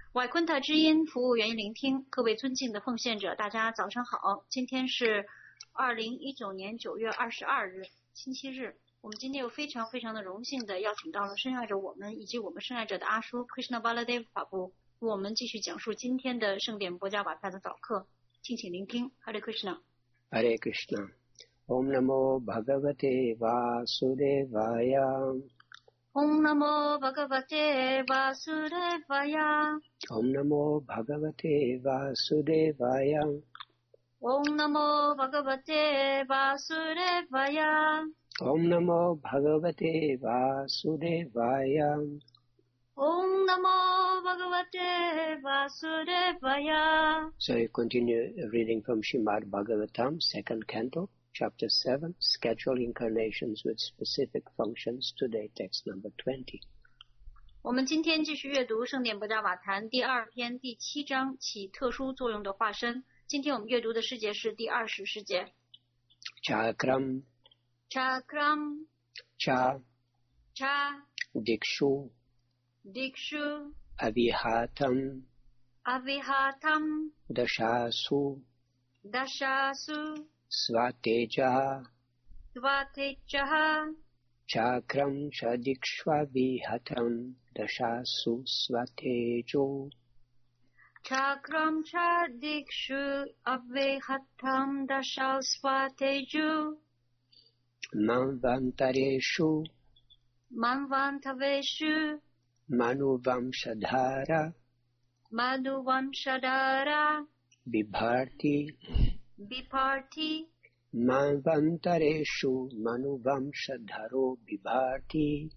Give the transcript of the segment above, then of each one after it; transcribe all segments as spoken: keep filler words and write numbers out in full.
瓦昆塔之音服务员聆听，各位尊敬的奉献者，大家早上好。今天是二零一九年九月二十二日，星期日。我们今天又非常非常的荣幸的邀请到了深爱着我们以及我们深爱着的阿叔 Krishna Baladev 法布，为我们继续讲述今天的圣典博加瓦派的早课，敬请聆听。Hare Krishna。Hare Krishna。Om Namo Bhagavate Vasudevaya。 Om Namo Bhagavate Vasudevaya。 Om Namo Bhagavate Vasudevaya。 Om Namo Bhagavate Vasudevaya。 Om Namo Bhagavate Vasudevaya。 Om Namo Bhagavate Vasudevaya. So you continue reading from Srimad Bhagavatam, second canto, chapter seven, scheduled incarnations with specific functions. Today, text number twenty. 我们今天继续阅读圣典博加瓦坛第二篇第七章起特殊作用的化身。今天我们阅读的诗节是第二十诗节。 Chakram. Chakram. Cha. Cha. Dikshu. Dikshu. Avihatam. Avihatam. Dashasu. Dashasu. Svateja. Svateja. Chakram Chadikshvavihatam Dashasu Svatejo. Chakram Chadikshu Avihatam Dashasu Svatejo. Manvantareshu. Manvantareshu. Manuvamshadhara. Manuvamshadhara. Vibharti. Vibharti. Manvantareshu Manuvamshadharo Vibharti.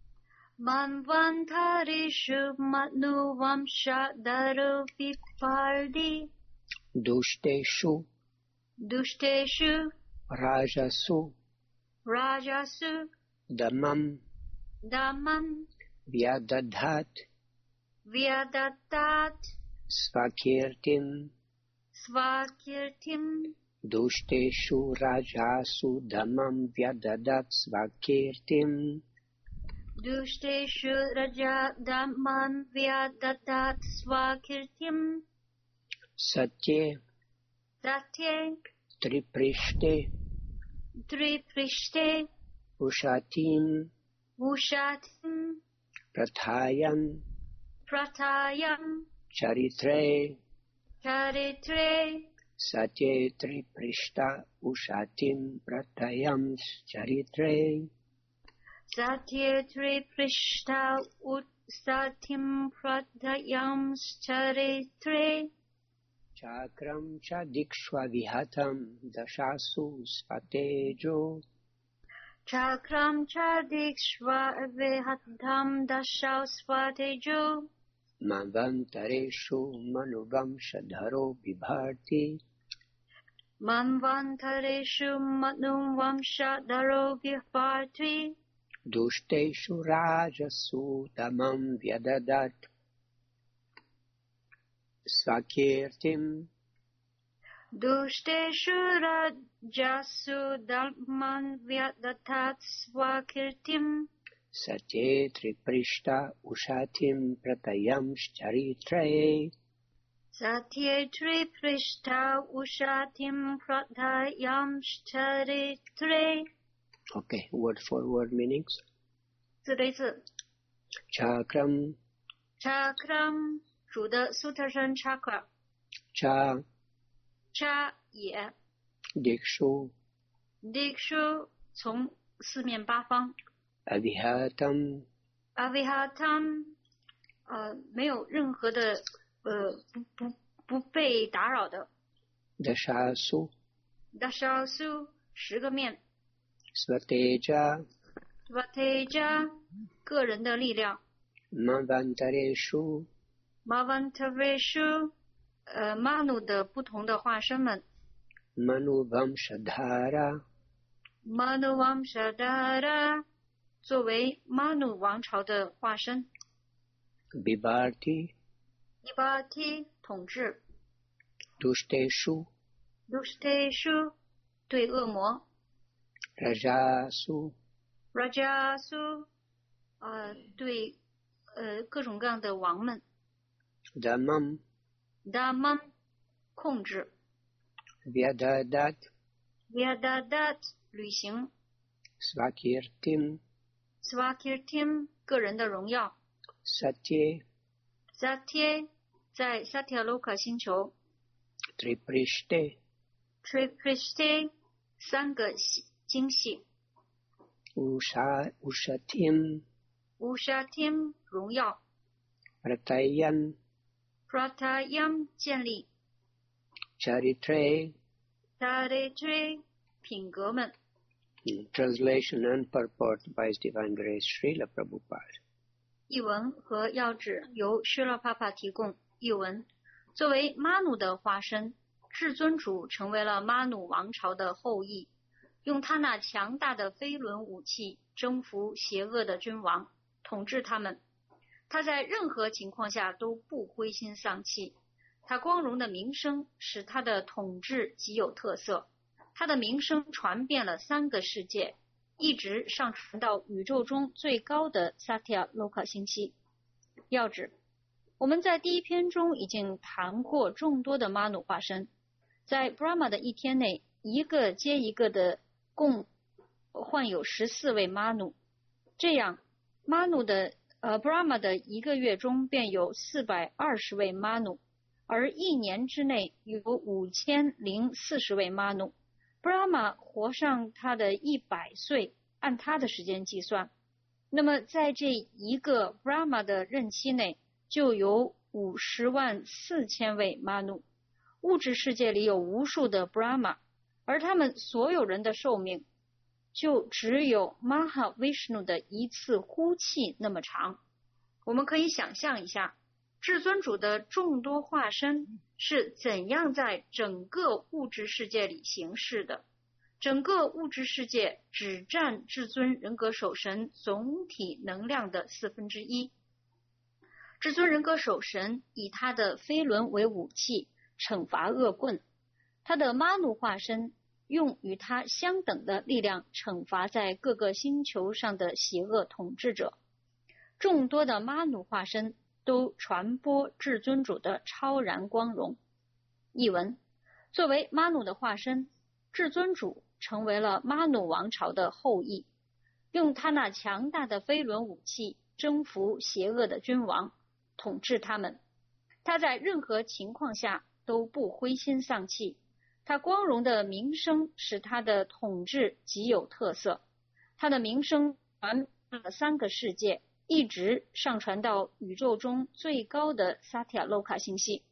Manvantareshu Manuvamshadharo Vibharti. Dushteshu. Dushteshu. Rajasu. Rajasu. Damam. Damam. Vyadadhat. Vyadadhat. Svakirtim. Svakirtim. Dushteshu Rajasu Damam Vyadadat Svakirtim. Dushteshu Raja Damam Vyadadat Svakirtim. Satye. Satye. Triprishte. Triprishte. Ushatim. Ushatim. Prathayam. Prathayam. Charitre. Charitre. Satye Triprishta Ushatim Prathayam Charitre. Satye Triprishta Usatim Prathayam Charitre. Chakram Chadikshvavihatam Dashasu Svatejo. Chakram Chadikshvavihatam Dashasu Svatejo. Manvantareshu Manuvamshadharo Vibharti. Manvantareshu Manuvamshadharo Vibharti. Dushteshu Rajasu Damam Vyadadat Svakirtim. Dushteshu Rajasu Damam Vyadadat Svakirtim. Satye Triprishta Ushatim Pratayam Charitre. Satye Triprishta Ushatim Pratayam Charitre. Okay, word for word meanings. 字对字。 Chakram. Chakram 主的苏特申 chakra。 Cha. Cha 也。 Dikshu. Dikshu 从四面八方。 Avihatam. Avihatam 呃没有任何的呃不不不被打扰的。 Dashasu. Dashasu 十个面。 Svateja. Svateja 个人的力量。 Manvantareshu. Manvantareshu 呃 Manu 的不同的化身们。 Manuvamshadhara. Manuvamshadhara 作为 Manu 王朝的化身。 Vibharti. Vibharti 统治。 Dushteshu. Dushteshu 对恶魔。 Rajasu. Rajasu 呃对呃各种各样的王们。 Dhammam, Dhammam 控制 Vyadadat, Vyadadat 旅行 Svakirtim, Svakirtim 个人的荣耀 Satye, Satya 在 Satyaloka 星球 Triprishte, Triprishte 三个精细 Usha, Ushatim, Ushatim 荣耀 Pratayan, Pratayam 建立 Charitre. Charitre 品格们 Translation and purport by His Divine Grace Srila Prabhupada. 译文和要旨由施拉帕帕提供。译文：作为妈努的化身，至尊主成为了妈努王朝的后裔，用他那强大的飞轮武器征服邪恶的君王，统治他们。他在任何情况下都不灰心丧气。他光荣的名声使他的统治极有特色。他的名声传遍了三个世界，一直上传到宇宙中最高的萨提亚洛卡星系。要旨：我们在第一篇中已经谈过众多的妈努化身，在 Brahma 的一天内，一个接一个的共患有十四位妈努。这样，妈努的呃 Brahma 的一个月中便有四百二十位妈努，而一年之内有五千零四十位妈努。Brahma 活上他的一百岁，按他的时间计算，那么在这一个 Brahma 的任期内，就有五十万四千位妈努。物质世界里有无数的 Brahma， 而他们所有人的寿命就只有 Mahavishnu 的一次呼气那么长。我们可以想象一下，至尊主的众多化身是怎样在整个物质世界里行事的。整个物质世界只占至尊人格守神总体能量的四分之一。至尊人格守神以他的飞轮为武器，惩罚恶棍。他的妈努化身用与他相等的力量惩罚在各个星球上的邪恶统治者。众多的妈努化身都传播至尊主的超然光荣。译文：作为妈努的化身，至尊主成为了妈努王朝的后裔，用他那强大的飞轮武器征服邪恶的君王，统治他们。他在任何情况下都不灰心丧气。他光荣的名声使他的统治极有特色。他的名声传遍了三个世界，一直上传到宇宙中最高的萨提亚洛卡星系。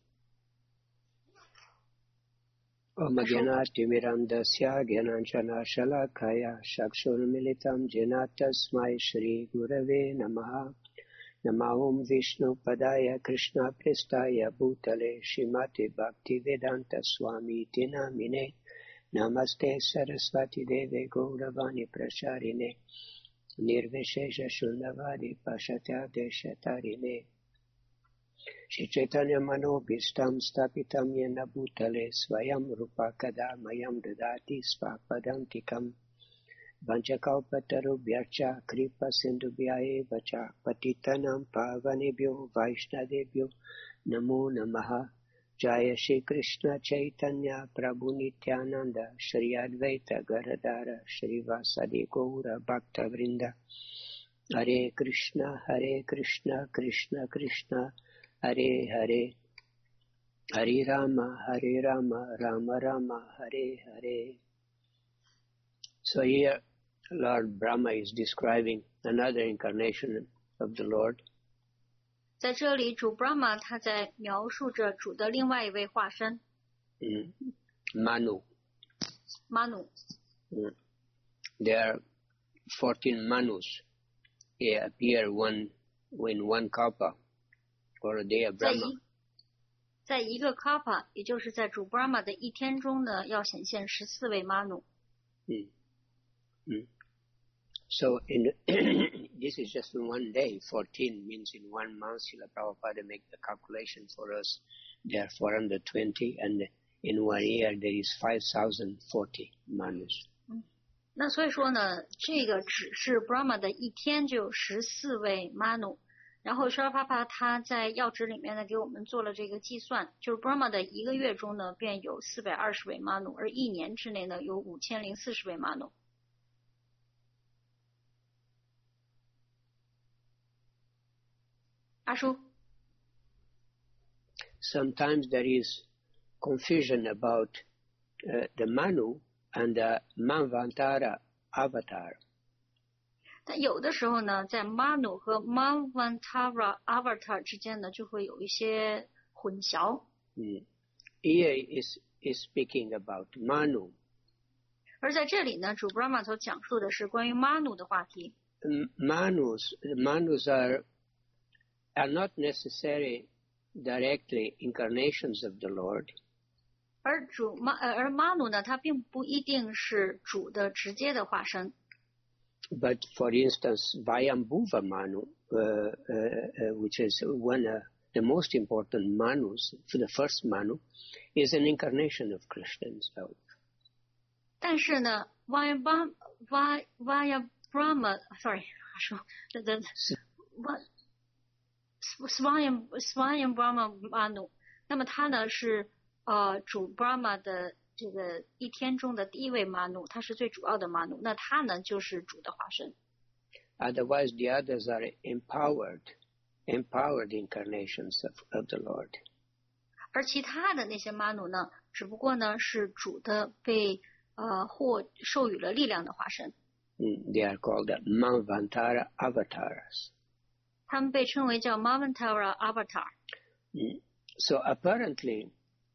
Om Gyanatimirandasya Gyananjana Shalakaya Shakshurmilitam Jena Tasmai Shri Gurave Namaha Namahum Vishnu Padaya Krishna Prestaya Bhutale Shrimati Bhaktivedanta Swami Tinamine Namaste Saraswati Deve Gauravani Prasharine Nirvishesha Shundavadi Pashatya Deshatarine Shri Chaitanya Manobhistam Stapitam Yena Bhutale Swayam Rupa Kada Mayam Dadati Svapadantikam Vanchakalpatarubhyacha Kripa Sindhubhyaye Vacha Patitanam Pavanebhyo Vaishnadebhyo Namo Namaha Jaya Shri Krishna Chaitanya Prabhu Nityananda Shri Advaita Garadara Shri Vasadi Gaura Bhakta Vrinda Hare Krishna Hare Krishna Krishna Krishna Hare Hare Hare Rama Hare Rama Rama Rama Hare Hare. So here Lord Brahma is describing another incarnation of the Lord. 在这里，主 Brahma 他在描述着主的另外一位化身， Mm. Manu. Manu. Mm. There are fourteen Manus. They appear one in one kalpa, or a day of 在 Brahma. 一在一个 Kalpa， 也就是在主 Brahma 的一天中呢，要显现十四位 Manu。 Mm. Mm. So in this is just in one day. Fourteen means in one month. Srila Prabhupada make the calculation for us. There are four hundred twenty, and in one year there is five thousand forty Manus. 那所以说呢，这个只是 Brahma 的一天就有十四位 Manu， 然后 Srila Prabhupada 他在要旨里面呢给我们做了这个计算，就是 Brahma 的一个月中呢便有四百二十位 Manu， 而一年之内呢有五千零四十位 Manu。阿叔。 Sometimes there is confusion about uh, the Manu and the Manvantara avatar. 但有的时候呢，在 Manu 和 Manvantara avatar 之间呢，就会有一些混淆。 Mm. Here is is speaking about Manu. 而在这里呢，主 Brahma 所讲述的是关于 Manu 的话题。 Manus Manus are are not necessary directly incarnations of the Lord. 而主而 Manu 呢，它并不一定是主的直接的化身。 But for instance, Vayambhuva Manu, uh, uh, uh, which is one of the most important Manus, for the first Manu, is an incarnation of Krishna himself. 但是呢 Vayambhuva Vayambhuva sorry 说的的 Swayambhuva Manu， 那么他呢是呃主 Brahma 的这个一天中的第一位 Manu， 他是最主要的 Manu， 那他呢就是主的化身。 Otherwise, the others are empowered, empowered incarnations of, of the Lord. 而其他的那些 Manu 呢，只不过呢是主的被呃或授予了力量的化身。 Mm, they are called the Manvantara avatars. 他们被称为叫 Manvantara avatar。 Mm. So apparently,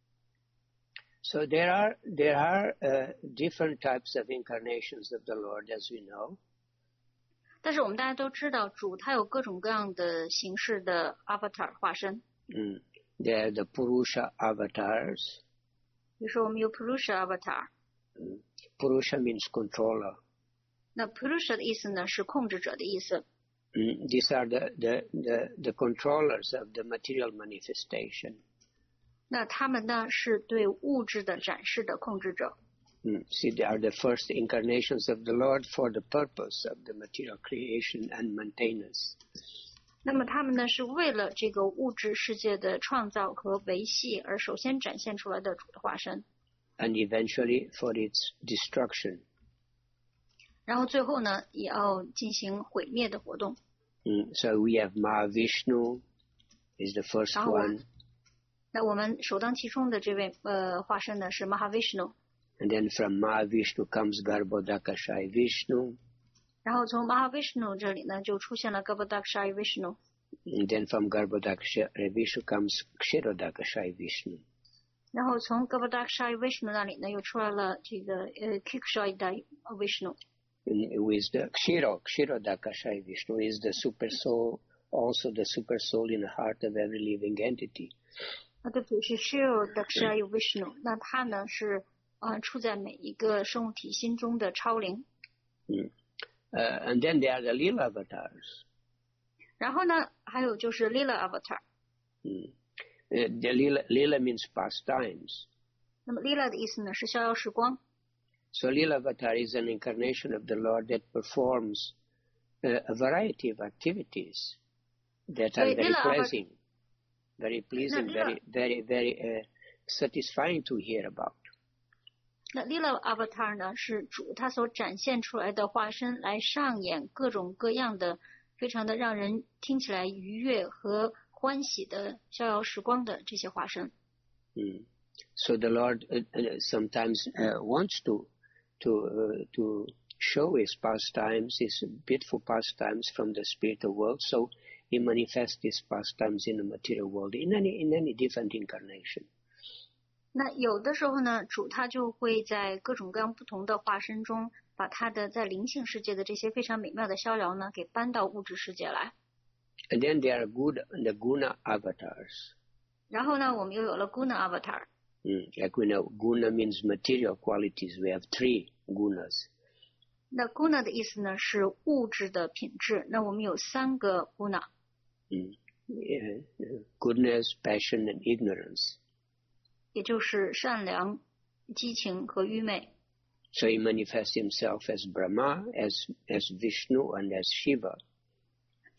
so there are there are uh, different types of incarnations of the Lord, as we know. 但是我们大家都知道，主他有各种各样的形式的 avatar 化身。 Mm. There are the Purusha avatars. 比如说我们有 Purusha avatar。 Mm. Purusha means controller. 那 Purusha 的意思呢是控制者的意思。 Mm. These are the, the, the, the controllers of the material manifestation. 那他们呢是对物质的展示的控制者。 Mm. See, they are the first incarnations of the Lord for the purpose of the material creation and maintenance. 那么他们呢是为了这个物质世界的创造和维系而首先展现出来的主的化身。 And eventually for its destruction. 然后最后呢也要进行毁灭的活动。 Mm. So we have Mahavishnu is the first one. 那我们首当其冲的这位呃化身呢是 Mahavishnu。 And then from Mahavishnu comes Garbhodakashayi Vishnu. 然后从 Mahavishnu 这里呢就出现了 Garbhodakashayi Vishnu。 And then from Garbhodakashayi Vishnu comes Kshirodakashayi Vishnu. 然后从 Garbhodakashayi Vishnu 那里呢又出来了这个呃 Kshirodakashayi Vishnu。 Who is the Kshiro, Kshirodakashayi Vishnu is the super soul, also the super soul in the heart of every living entity. 啊，对不起，是 Kshirodakashayi Vishnu。 那他呢是呃处在每一个生物体心中的超灵。 Mm. Uh, and then there are the Lila avatars. 然后呢还有就是 Lila avatar。 Mm. Uh, the Lila, Lila means pastimes. 那么 Lila 的意思呢是逍遥时光。 So Lila avatar is an incarnation of the Lord that performs uh, a variety of activities that are very pleasing, very pleasing, very, very, very uh, satisfying to hear about. 那 Lila avatar 呢是主他所展现出来的化身来上演各种各样的非常的让人听起来愉悦和欢喜的逍遥时光的这些化身。 Mm. So the Lord uh, uh, sometimes uh, wants to to uh, to show his pastimes, his beautiful pastimes from the spiritual world. So he manifests his pastimes in the material world in any in any different incarnation. 那有的时候呢，主他就会在各种各样不同的化身中，把他的在灵性世界的这些非常美妙的逍遥呢，给搬到物质世界来。 And then there are good the guna avatars. 然后呢，我们又有了 Guna avatar。 Mm, like we know, guna means material qualities. We have three gunas. 那 Guna 的意思呢是物质的品质。那我们有三个 Guna。 Mm. Yeah. Goodness, passion, and ignorance. 也就是善良、激情和愚昧。 So he manifests himself as Brahma, as as Vishnu, and as Shiva.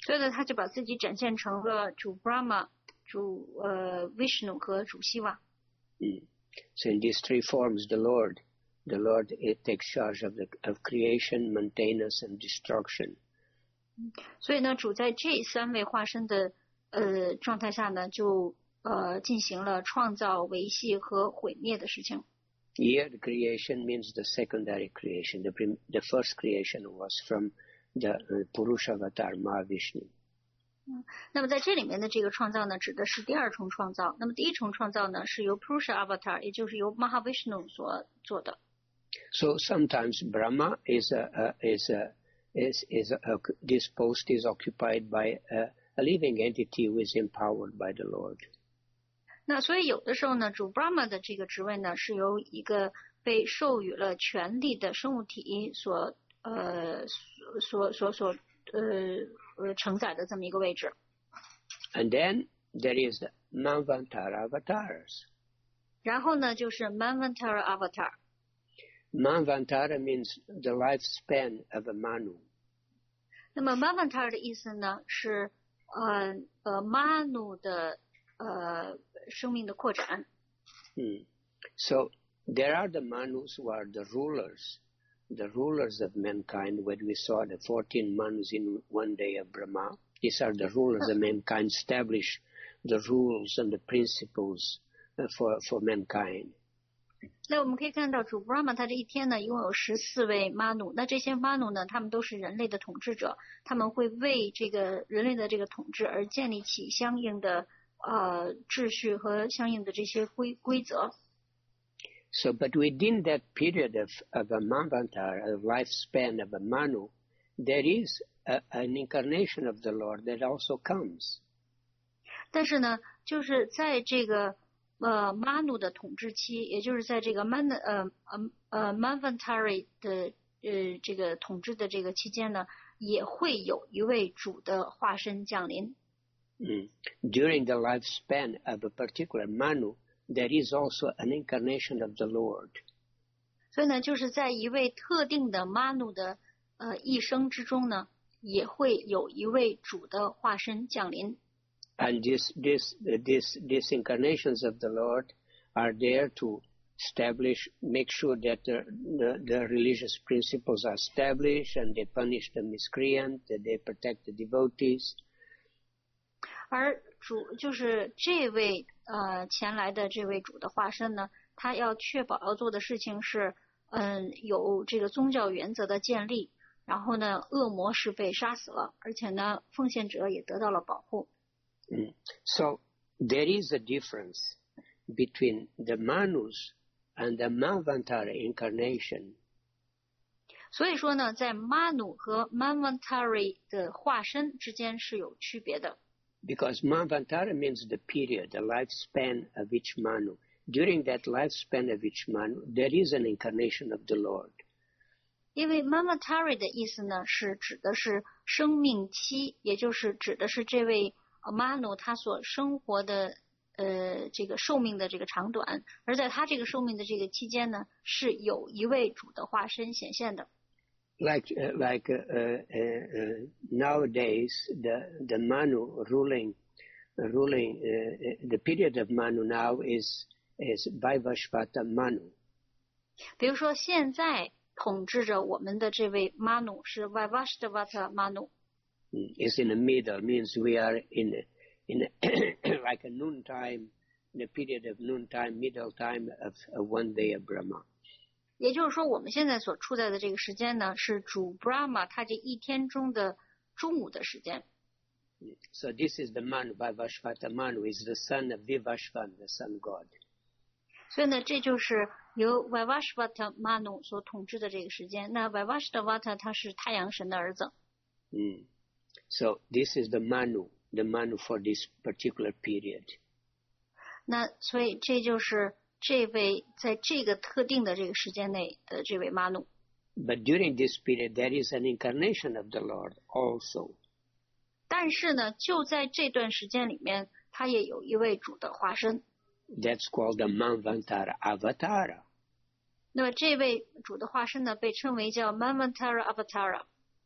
所以呢，他就把自己展现成了主 Brahma、主呃 Vishnu 和主希瓦。 Mm. So in these three forms, the Lord, the Lord it takes charge of the of creation, maintenance, and destruction. 所以呢，主在这三位化身的呃状态下呢，就呃进行了创造、维系和毁灭的事情。 Here, the creation means the secondary creation. The, prim, the first creation was from the uh, Purusha Avatar Mahavishnu. 嗯，那么在这里面的这个创造呢，指的是第二重创造。那么第一重创造呢，是由 Purusha Avatar， 也就是由 Mahavishnu 所做的。 So sometimes Brahma is a, a, is a, is is a, a, this post is occupied by a, a living entity who is empowered by the Lord. 那所以有的时候呢，主 Brahma 的这个职位呢，是由一个被授予了权力的生物体所呃所所所呃呃承载的这么一个位置。 And then there is the Manvantara avatars. 然后呢，就是 Manvantara Avatar。 Manvantara means the lifespan of a Manu. 那么 Manvantara 的意思呢，是呃呃 Manu 的呃生命的扩展。 Hmm. So there are the Manus who are the rulers, the rulers of mankind. When we saw the fourteen Manus in one day of Brahma, these are the rulers of mankind, establish the rules and the principles uh, for for mankind. 那我们可以看到主 Brahma 他这一天呢，一共有十四位 Manu。那这些 Manu 呢，他们都是人类的统治者，他们会为这个人类的这个统治而建立起相应的呃秩序和相应的这些规规则。 So, but within that period of, of a Manvantara, a lifespan of a Manu, there is a, an incarnation of the Lord that also comes. 但是呢，就是在这个呃 Manu 的统治期，也就是在这个 Man 呃呃呃 Manvantari 的呃这个统治的这个期间呢，也会有一位主的化身降临。 Mm. During the lifespan of a particular Manu, there is also an incarnation of the Lord. 所以呢，就是在一位特定的 Manu 的呃一生之中呢，也会有一位主的化身降临。 And this, this, this, these incarnations of the Lord are there to establish, make sure that the, the, the religious principles are established and they punish the miscreant, that they protect the devotees. 而主就是这位呃前来的这位主的化身呢，他要确保要做的事情是，嗯，有这个宗教原则的建立，然后呢，恶魔是被杀死了，而且呢，奉献者也得到了保护。 Mm. So there is a difference between the Manus and the Manvantara incarnation. 所以说呢，在 Manu 和 Manvantari 的化身之间是有区别的。 Because Manvantara means the period, the lifespan of each Manu. During that lifespan of each Manu, there is an incarnation of the Lord. 因为 Manvantari 的意思呢，是指的是生命期，也就是指的是这位 Manu 他所生活的呃这个寿命的这个长短，而在他这个寿命的这个期间呢，是有一位主的化身显现的。 Like uh, like uh, uh, uh, nowadays, the the Manu ruling uh, ruling uh, the period of Manu now is is Vaivashvata Manu. 比如说现在统治着我们的这位 Manu 是 Vaivashtavata Manu。 Is in the middle, means we are in a, in a like a noontime, the period of noontime, middle time of, of one day of Brahma. 也就是说，我们现在所处在的这个时间呢，是主 Brahma 他这一天中的中午的时间。 So this is the Manu, Vaivashvata Manu, is the son of Vivashvan, the sun god. 所以呢，这就是由 Vaivashvata Manu 所统治的这个时间。那 Vaivashtavata 他是太阳神的儿子。 Mm. So this is the Manu, the Manu for this particular period. 那所以这就是这位在这个特定的这个时间内的这位 Manu。 But during this period, there is an incarnation of the Lord also. 但是呢，就在这段时间里面，他也有一位主的化身。 That's called the Manvantara Avatara. 那么这位主的化身呢，被称为叫 Manvantara Avatara。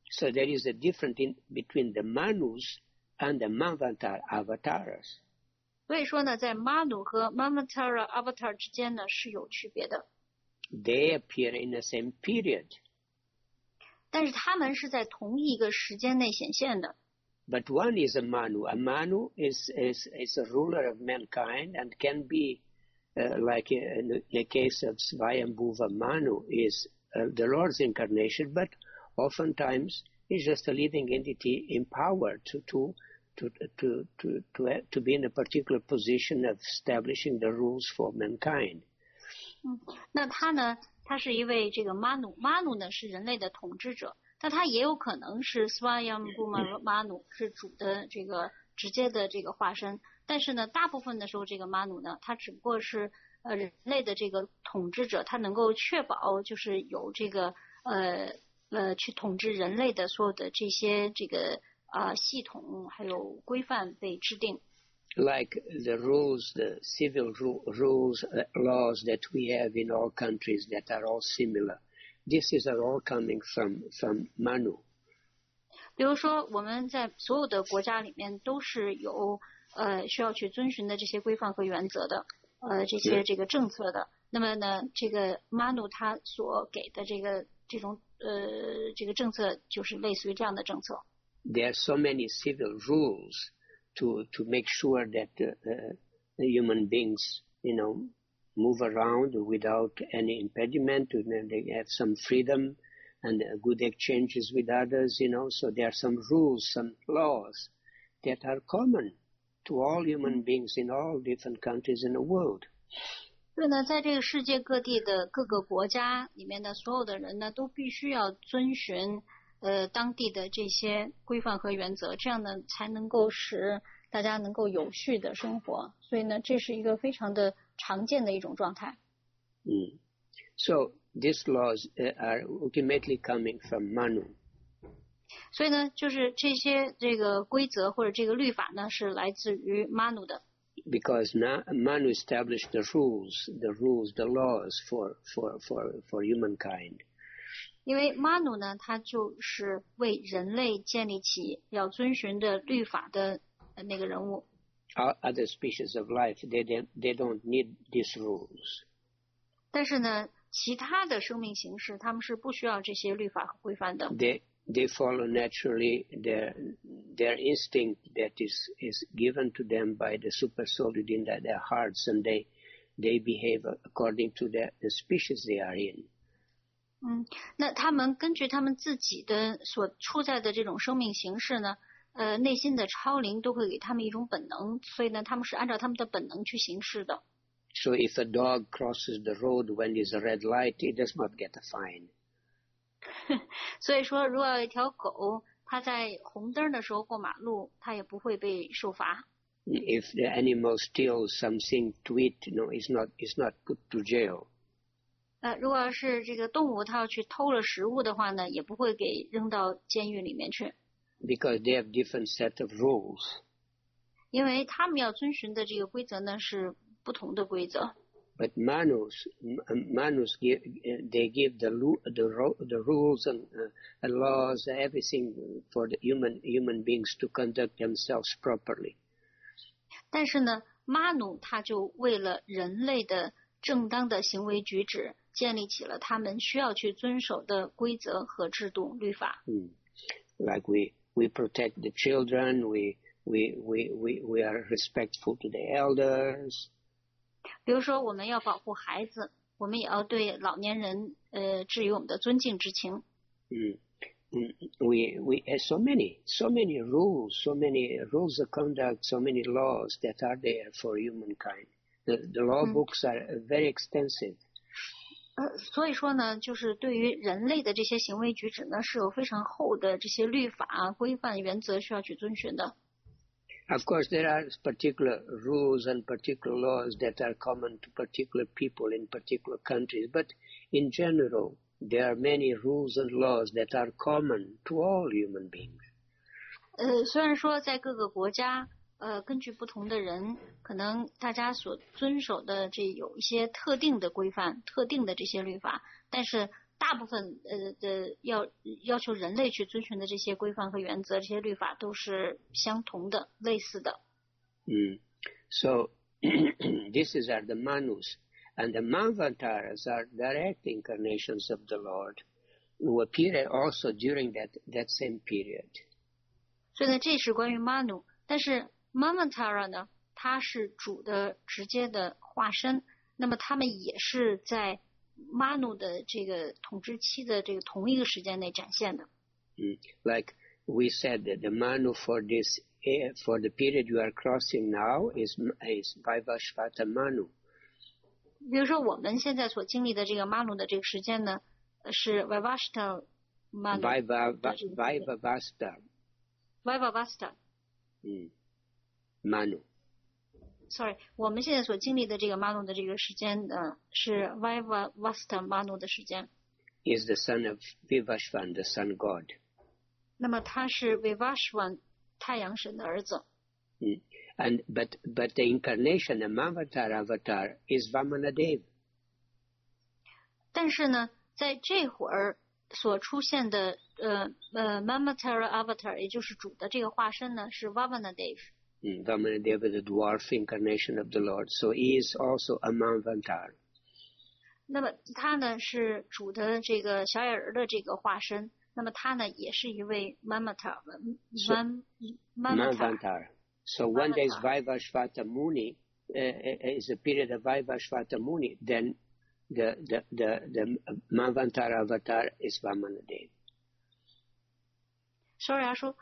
So there is a difference in between the Manus and the Manvantara avatars. 所以说呢，在 Manu 和 Manvantara avatar 之间呢是有区别的。 They appear in the same period. 但是他们是在同一个时间内显现的。 But one is a Manu. A Manu is is is a ruler of mankind and can be uh, like in the case of Svayambhuva Manu is uh, the Lord's incarnation, but oftentimes is just a living entity empowered to to to to to to to be in a particular position of establishing the rules for mankind. 嗯，那他呢？他是一位这个 Manu，Manu 呢是人类的统治者，但他也有可能是 Swayambhuva Manu 是主的这个直接的这个化身。但是呢，大部分的时候这个 Manu 呢，他只不过是呃人类的这个统治者，他能够确保就是有这个呃呃去统治人类的所有的这些这个啊、呃、系统还有规范被制定。 Like the rules, the civil ru- rules, uh, laws that we have in all countries that are all similar. This is all coming from from Manu. 比如说，我们在所有的国家里面都是有呃需要去遵循的这些规范和原则的，呃这些这个政策的。那么呢，这个 Manu 他所给的这个这种呃这个政策就是类似于这样的政策。 There are so many civil rules to to make sure that uh, uh, human beings, you know, move around without any impediment, and they have some freedom and uh, good exchanges with others, you know. So there are some rules, some laws that are common to all human beings in all different countries in the world. 所以呢，在这个世界各地的各个国家里面的所有的人呢，都必须要遵循呃当地的这些规范和原则，这样呢才能够使大家能够有序的生活。所以呢，这是一个非常的常见的一种状态。 Mm. So these laws uh, are ultimately coming from Manu. 所以呢，就是这些这个规则或者这个律法呢，是来自于 Manu 的。 Because Na- Manu established the rules, the rules, the laws for for for for humankind. 因为 Manu 呢，他就是为人类建立起要遵循的律法的那个人物。 All other species of life, they they they don't need these rules. 但是呢，其他的生命形式，他们是不需要这些律法和规范的。 They they follow naturally their their instinct that is is given to them by the super soul within their, their hearts, and they they behave according to the the species they are in. 嗯，那他们根据他们自己的所处在的这种生命形式呢，呃，内心的超灵都会给他们一种本能，所以呢，他们是按照他们的本能去行事的。 So if a dog crosses the road when there's a red light, it does not get a fine. 所以说，如果一条狗它在红灯的时候过马路，它也不会被受罚。 If the animal steals something to eat, no, it's not it's not put to jail. 呃，如果是这个动物它要去偷了食物的话呢，也不会给扔到监狱里面去。 Because they have different set of rules. 因为他们要遵循的这个规则呢是不同的规则。 But Manus, Manus give, they give the the the rules and uh, laws, everything for the human human beings to conduct themselves properly. 但是呢，马努他就为了人类的正当的行为举止，建立起了他们需要去遵守的规则和制度律法。 Hmm. Like we we protect the children, we we we we we are respectful to the elders. 比如说，我们要保护孩子，我们也要对老年人呃致以我们的尊敬之情。 Mm. Mm. We we have so many so many rules, so many rules of conduct, so many laws that are there for humankind. The the law books are very extensive. 呃，所以说呢，就是对于人类的这些行为举止呢，是有非常厚的这些律法、规范、原则需要去遵循的。 Of course, there are particular rules and particular laws that are common to particular people in particular countries, but in general, there are many rules and laws that are common to all human beings. 呃，虽然说在各个国家，呃，根据不同的人，可能大家所遵守的这有一些特定的规范、特定的这些律法，但是大部分呃的要要求人类去遵循的这些规范和原则，这些律法都是相同的、类似的。 Mm. So this is are the Manus, and the Manvantaras are direct incarnations of the Lord, who appear also during that that same period. 所以呢，这是关于 Manu， 但是 Manvantara 呢，它是主的直接的化身，那么他们也是在 Manu 的这个统治期的这个同一个时间内展现的。 Mm. Like we said, that the Manu for this for the period you are crossing now is is Vaivashvata Manu. 比如说我们现在所经历的这个 Manu 的这个时间呢，是 Vaivashvata Manu。 Vaivavasta. Vaivavasta。 嗯 ，Manu。Sorry， 我们现在所经历的这个 Manu 的这个时间呢，是 Vaivavasta Manu 的时间。 Is the son of Vivashvan, the sun god. 那么他是 Vivashvan 太阳神的儿子。 Mm. And but but the incarnation, the Manvantara avatar, is Vamanadev. 但是呢，在这会儿所出现的呃呃 Manvantara avatar， 也就是主的这个化身呢，是 Vamanadev。 Mm. Vamanadev is the dwarf incarnation of the Lord, so he is also a Manvantara. 那么他呢是主的这个小矮人的这个化身，那么他呢也是一位 Manvantara。 Manvantara. So when there is Vaivashvata Muni, uh, is a period of Vaivashvata Muni, then the the the, the Manvantara avatar is Vamanadev. Sorry, 他说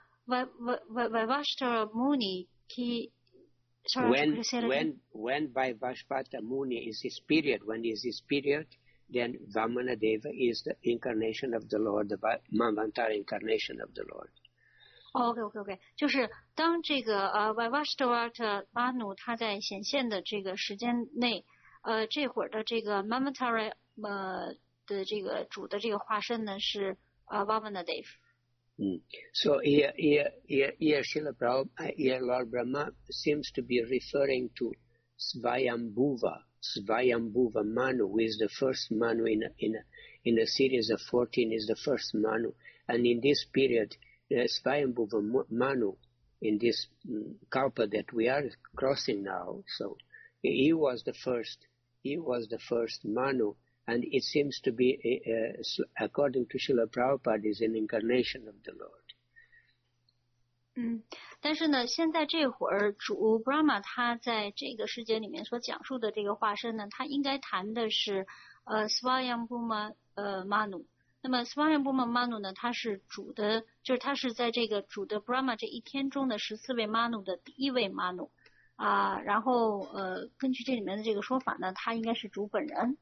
Vaivashvata Muni he. Sorry, when when when Vaivashvata Muni is his period, when is his period, then Vamanadeva is the incarnation of the Lord, the Manvantara incarnation of the Lord. OK OK OK， 就是当这个呃 Vaivashvata Manu 他在显现的这个时间内，呃这会儿的这个 Manvantara 呃的这个主的这个化身呢是呃 Vamanadev。 Mm. So here, here, here, here, Srila Prabhupada, here Lord Brahma seems to be referring to Svayambhuva, Svayambhuva Manu, who is the first Manu in a, in a, in a series of fourteen, is the first Manu. And in this period, uh, Svayambhuva Manu, in this um, Kalpa that we are crossing now, so he was the first, he was the first Manu. And it seems to be, uh, according to Srila Prabhupada, is an incarnation of the Lord. 嗯，但是呢，现在这会儿主 Brahma 他在这个世界里面所讲述的这个化身呢，他应该谈的是呃 Svayambhuva 呃 Manu。那么 Svayambhuva Manu 呢，他是主的，就是他是在这个主的 Brahma 这一天中的十四位 Manu 的第一位 Manu 啊，然后呃，根据这里面的这个说法呢，他应该是主本人。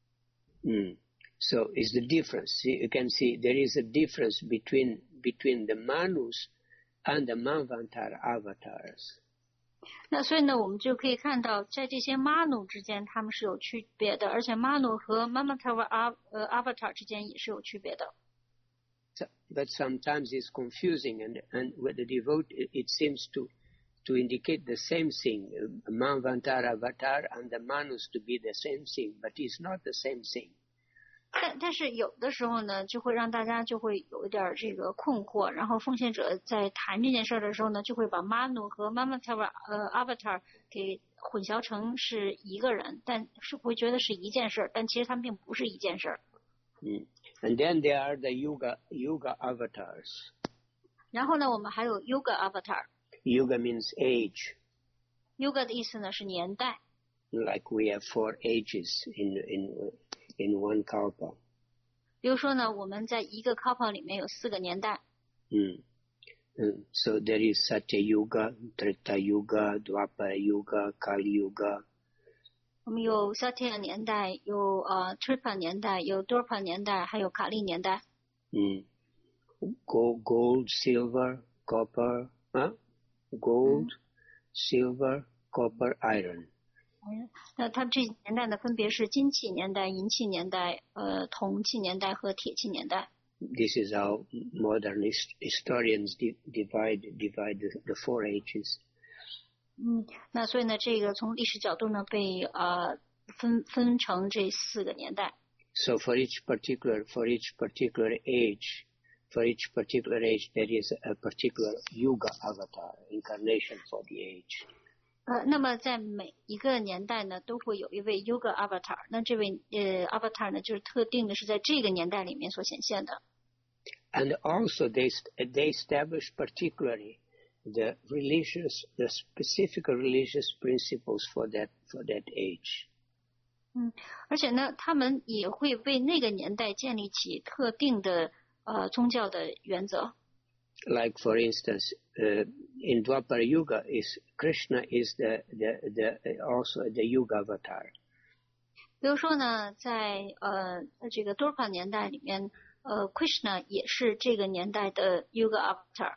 Mm. So is the difference. See, you can see there is a difference between between the Manus and the Manvantara avatars. 那所以呢，我们就可以看到，在这些 Manu 之间，他们是有区别的，而且 Manu 和 Manvantara 呃 avatar 之间也是有区别的。 So, but sometimes it's confusing, and and with the devotee, it seems to to indicate the same thing, uh, Manvantara avatar and the Manus to be the same thing, but it's not the same thing. 但但是有的时候呢，就会让大家就会有一点这个困惑，然后奉献者在谈这件事的时候呢，就会把 Manu 和 Manvantara 呃 avatar 给混淆成是一个人，但是会觉得是一件事，但其实他们并不是一件事。 Mm. And then there are the Yuga Yuga avatars. 然后呢，我们还有 Yuga avatar。Yuga means age. Yuga 的意思呢是年代。 Like we have four ages in in in one kalpa. 比如说呢，我们在一个 kalpa 里面有四个年代。 Mm. Mm. So there is Satya Yuga, Treta Yuga, Dwapara Yuga, Kali Yuga. 我们有 Satya 年代，有呃 Tripa 年代，有 Dwapara 年代，还有卡利年代。 Mm. Gold, gold, silver, copper, huh? Gold, mm. silver, copper, iron. 那它这年代呢，分别是金器年代、银器年代、呃铜器年代和铁器年代。 This is how modern historians divide divide the, the four ages. 嗯，那所以呢，这个从历史角度呢，被呃分分成这四个年代。 So for each particular, for each particular age, for each particular age, there is a particular Yuga avatar, incarnation for the age. 呃，那么在每一个年代呢，都会有一位 Yuga avatar。那这位呃 avatar 呢，就是特定的是在这个年代里面所显现的。 And also they they establish particularly the religious, the specific religious principles for that for that age. 嗯，而且呢，他们也会为那个年代建立起特定的呃宗教的原则。 Like for instance, uh, in Dwapara Yuga, is Krishna is the the the also the Yuga avatar. 比如说呢，在呃这个多帕年代里面，呃 Krishna 也是这个年代的 Yuga avatar。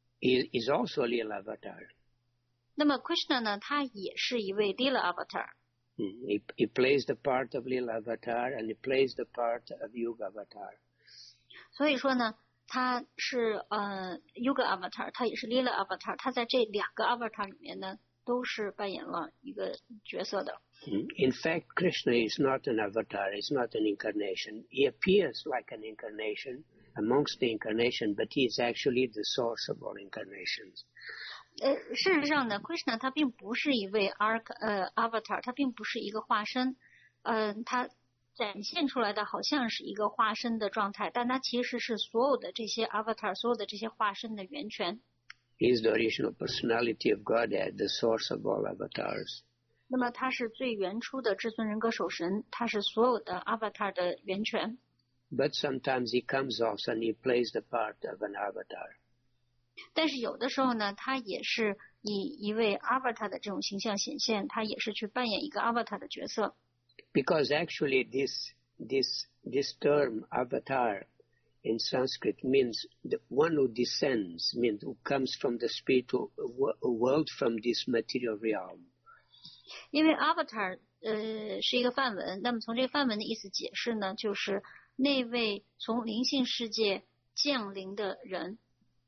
He is also Lila avatar. 那么 Krishna 呢，他也是一位 Lila avatar。 He, he plays the part of Lila avatar and he plays the part of Yuga avatar. 所以说呢，他是呃 Yuga avatar， 他也是 Lila avatar， 他在这两个 avatar 里面呢，都是扮演了一个角色的。 In fact, Krishna is not an avatar, is not an incarnation. He appears like an incarnation amongst the incarnation, but he is actually the source of all incarnations. 呃，事实上呢 ，Krishna 他并不是一位 arc 呃 avatar， 他并不是一个化身，呃，他展现出来的好像是一个化身的状态，但它其实是所有的这些 avatar， 所有的这些化身的源泉。 He is the original personality of Godhead, the source of all avatars. 那么他是最原初的至尊人格守神，他是所有的 avatar 的源泉。 But sometimes he comes off and he plays the part of an avatar. 但是有的时候呢，他也是以一位 avatar 的这种形象显现，他也是去扮演一个 avatar 的角色。 Because actually this this this term avatar in Sanskrit means the one who descends, means who comes from the spiritual world, from this material realm. 因为 avatar 呃是一个梵文，那么从这个梵文的意思解释呢，就是那位从灵性世界降临的人。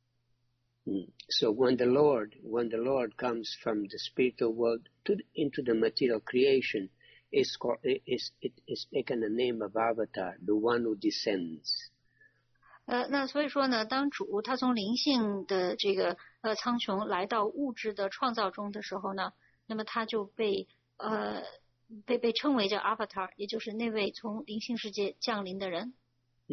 So when the Lord, when the Lord comes from the spiritual world to into the material creation, is called, is it is taken the name of Avatar, the one who descends. 呃，那所以说呢，当主他从灵性的这个呃苍穹来到物质的创造中的时候呢，那么他就被呃被被称为叫 Avatar， 也就是那位从灵性世界降临的人。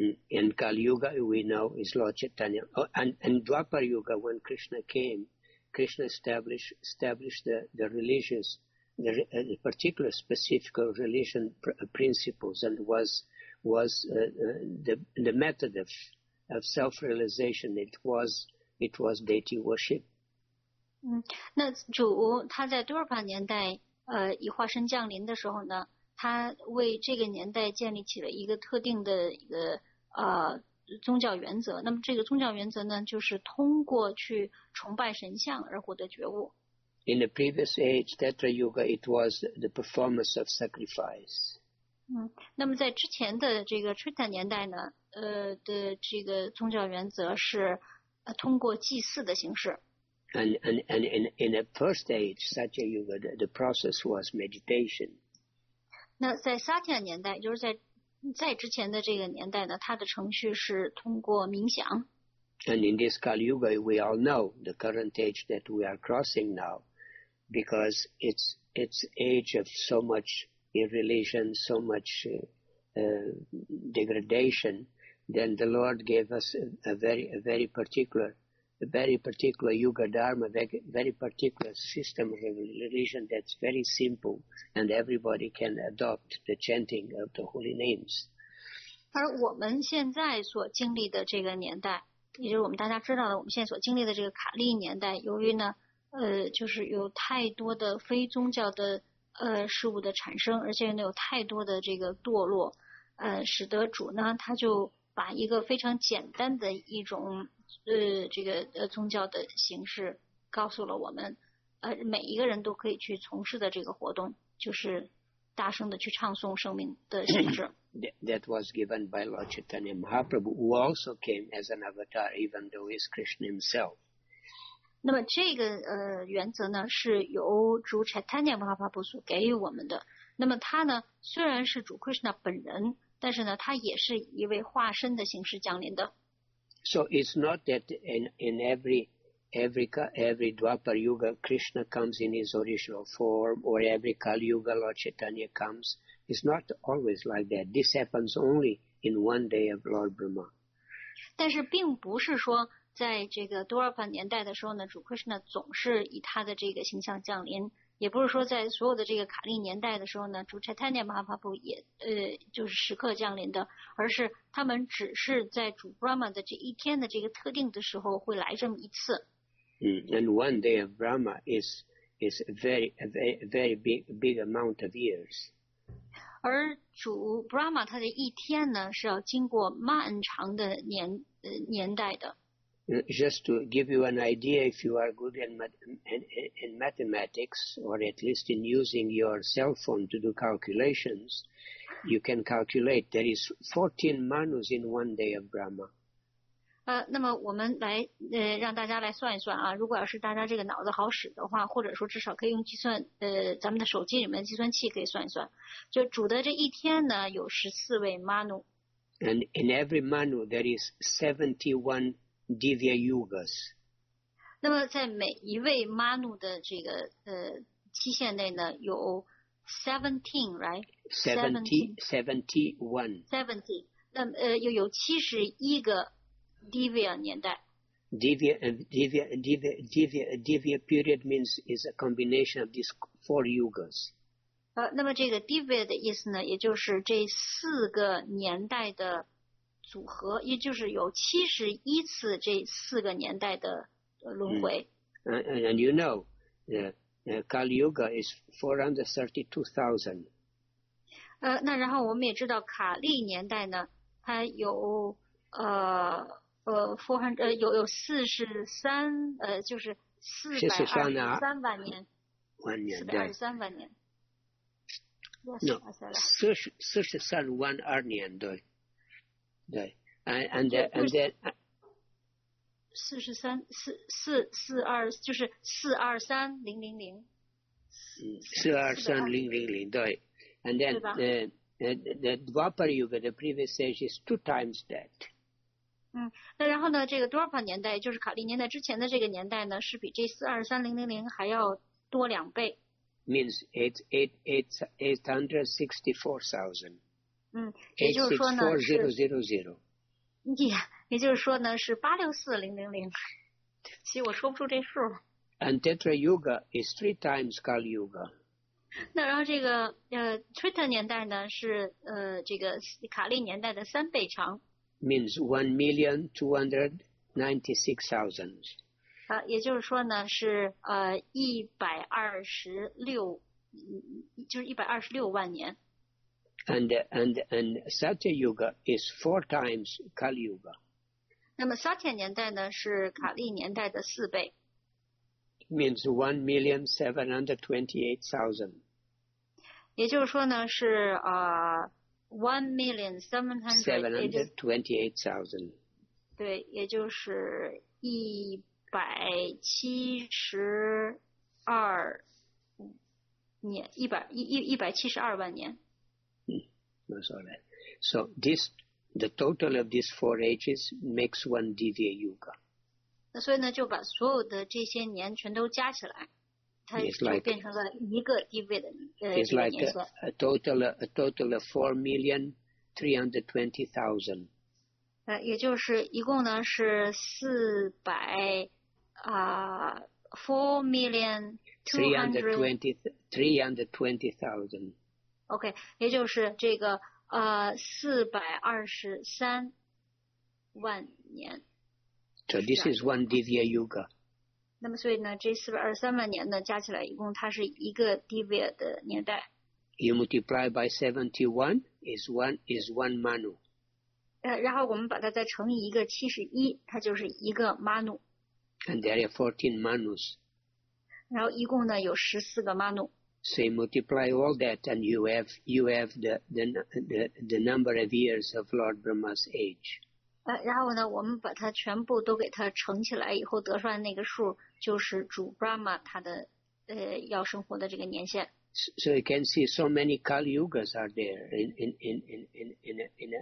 In Kali Yuga, we know is Lord Chaitanya. Oh, and in Dwapara Yuga, when Krishna came, Krishna established established the, the religious, the, uh, the particular specific religion pr- principles, and was was uh, uh, the the method of of self-realization. It was it was deity worship. 嗯，那主他在多尔帕年代呃以化身降临的时候呢，他为这个年代建立起了一个特定的一个呃宗教原则。那么这个宗教原则呢，就是通过去崇拜神像而获得觉悟。 In the previous age, Tetra Yuga, it was the performance of sacrifice. 嗯，那么在之前的这个 Treta 年代呢，呃的这个宗教原则是呃通过祭祀的形式。 And and and in in the first age, Satya Yuga, the, the process was meditation. 那在 Satya 年代，就是在在之前的这个年代呢，它的程序是通过冥想。 And in this Kali Yuga, we all know the current age that we are crossing now, because it's it's age of so much irreligion, so much uh, uh, degradation. Then the Lord gave us a, a very a very particular a very particular Yuga Dharma, very, very particular system of religion that's very simple, and everybody can adopt the chanting of the holy names. 而我们现在所经历的这个年代，也就是我们大家知道的，我们现在所经历的这个卡利年代，由于呢，呃，就是有太多的非宗教的呃事物的产生，而且呢有太多的这个堕落，呃，使得主呢他就把一个非常简单的一种呃这个呃宗教的形式告诉了我们，呃，每一个人都可以去从事的这个活动，就是大声的去唱诵圣名的形式。 That was given by Lord Chaitanya Mahaprabhu, who also came as an avatar, even though he's Krishna himself. 那么这个呃原则呢，是由主 Chaitanya Mahaprabhu 所给予我们的。那么他呢，虽然是主 Krishna 本人， 但是呢，他也是一位化身的形式降临的。 So it's not that in, in every every every Dwapar Yuga Krishna comes in his original form, or every Kali Yuga Lord Chaitanya comes. It's not always like that. This happens only in one day of Lord Brahma. 但是并不是说在这个多尔帕年代的时候呢，主 Krishna 总是以他的这个形象降临，也不是说在所有的这个卡利年代的时候呢，主 Chaitanya Mahaprabhu 也呃就是时刻降临的，而是他们只是在主 Brahma 的这一天的这个特定的时候会来这么一次。 Mm. And one day of Brahma is is a very a very, a very big big amount of years. 而主 Brahma 他的一天呢是要经过漫长的年呃年代的。 Just to give you an idea, if you are good in, in, in mathematics, or at least in using your cell phone to do calculations, you can calculate there is fourteen manus in one day of Brahma. 呃，那么我们来呃让大家来算一算啊，如果要是大家这个脑子好使的话，或者说至少可以用计算呃咱们的手机里面的计算器可以算一算，就主的这一天呢有十四位 manu。 And in every manu there is seventy-one Divya Yugas. 那么在每一位 manu 的这个呃期限内呢有 seventeen right seventy seventy-one seventy 那么呃又有七十一个 Divya 年代。 Divya Divya Divya Divya Divya period means is a combination of these four yugas. 呃那么这个 Divya 的意思呢也就是这四个年代的组合，也就是有七十一次这四个年代的轮回。 Mm. And, and you know, uh, uh, Kali Yuga is four hundred thirty-two thousand. 呃，那然后我们也知道卡利年代呢，它有呃呃 four hundred 呃有有四十三呃就是四百二十三万年， 万年， 四百二十三万年。 No, 四十四十三万二年对。对 and and then and then 四十三四四四二就是四二三零零零， 四二三零零零对 and then the the Dwapar Yuga the previous age is two times that. 嗯，那然后呢，这个 Dwapar 年代就是卡利年代之前的这个年代呢，是比这四二三零零零还要多两倍。 Means eight eight eight eight hundred sixty four thousand. 嗯，也就是说呢是 zero zero zero. 也也就是说呢是八六四零零零。其实我说不出这数。 And Tetra Yuga is three times Kali Yuga. 那然后这个呃 Treta 年代呢是呃这个卡利年代的三倍长。 Means one million two hundred ninety six thousand. 啊，也就是说呢是呃一百二十六，就是一百二十六万年。 And and and Satya Yuga is four times Kali Yuga. 那么 Satya 年代呢是卡利年代的四倍。 Means one million seven hundred twenty-eight thousand. 也就是说呢是呃 one million seven hundred twenty-eight thousand. 对，也就是一百七十二年，一百一一一百七十二万年。 That's all right. So this, the total of these four ages makes one Divya Yuga. 那所以呢，就把所有的这些年全都加起来，它就变成了一个 Divya 的呃年限。It's like a, a total a total of four million three hundred twenty thousand. 呃，也就是一共呢是四百啊 four million three hundred twenty three hundred twenty thousand. OK， 也就是这个呃四百二十三万年。 So this is one Divya Yuga. 那么所以呢，这四百二十三万年呢，加起来一共它是一个 Divya 的年代。 You multiply by seventy-one is one is one Manu. 呃，然后我们把它再乘以一个七十一，它就是一个 Manu。 And there are fourteen Manus. 然后一共呢有十四个 Manu。 So you multiply all that, and you have you have the the the, the number of years of Lord Brahma's age. 呃，然后呢，我们把它全部都给它乘起来以后，得出来那个数就是主 Brahma 他的呃要生活的这个年限。 So you can see so many Kali Yugas are there in in in in in in a, in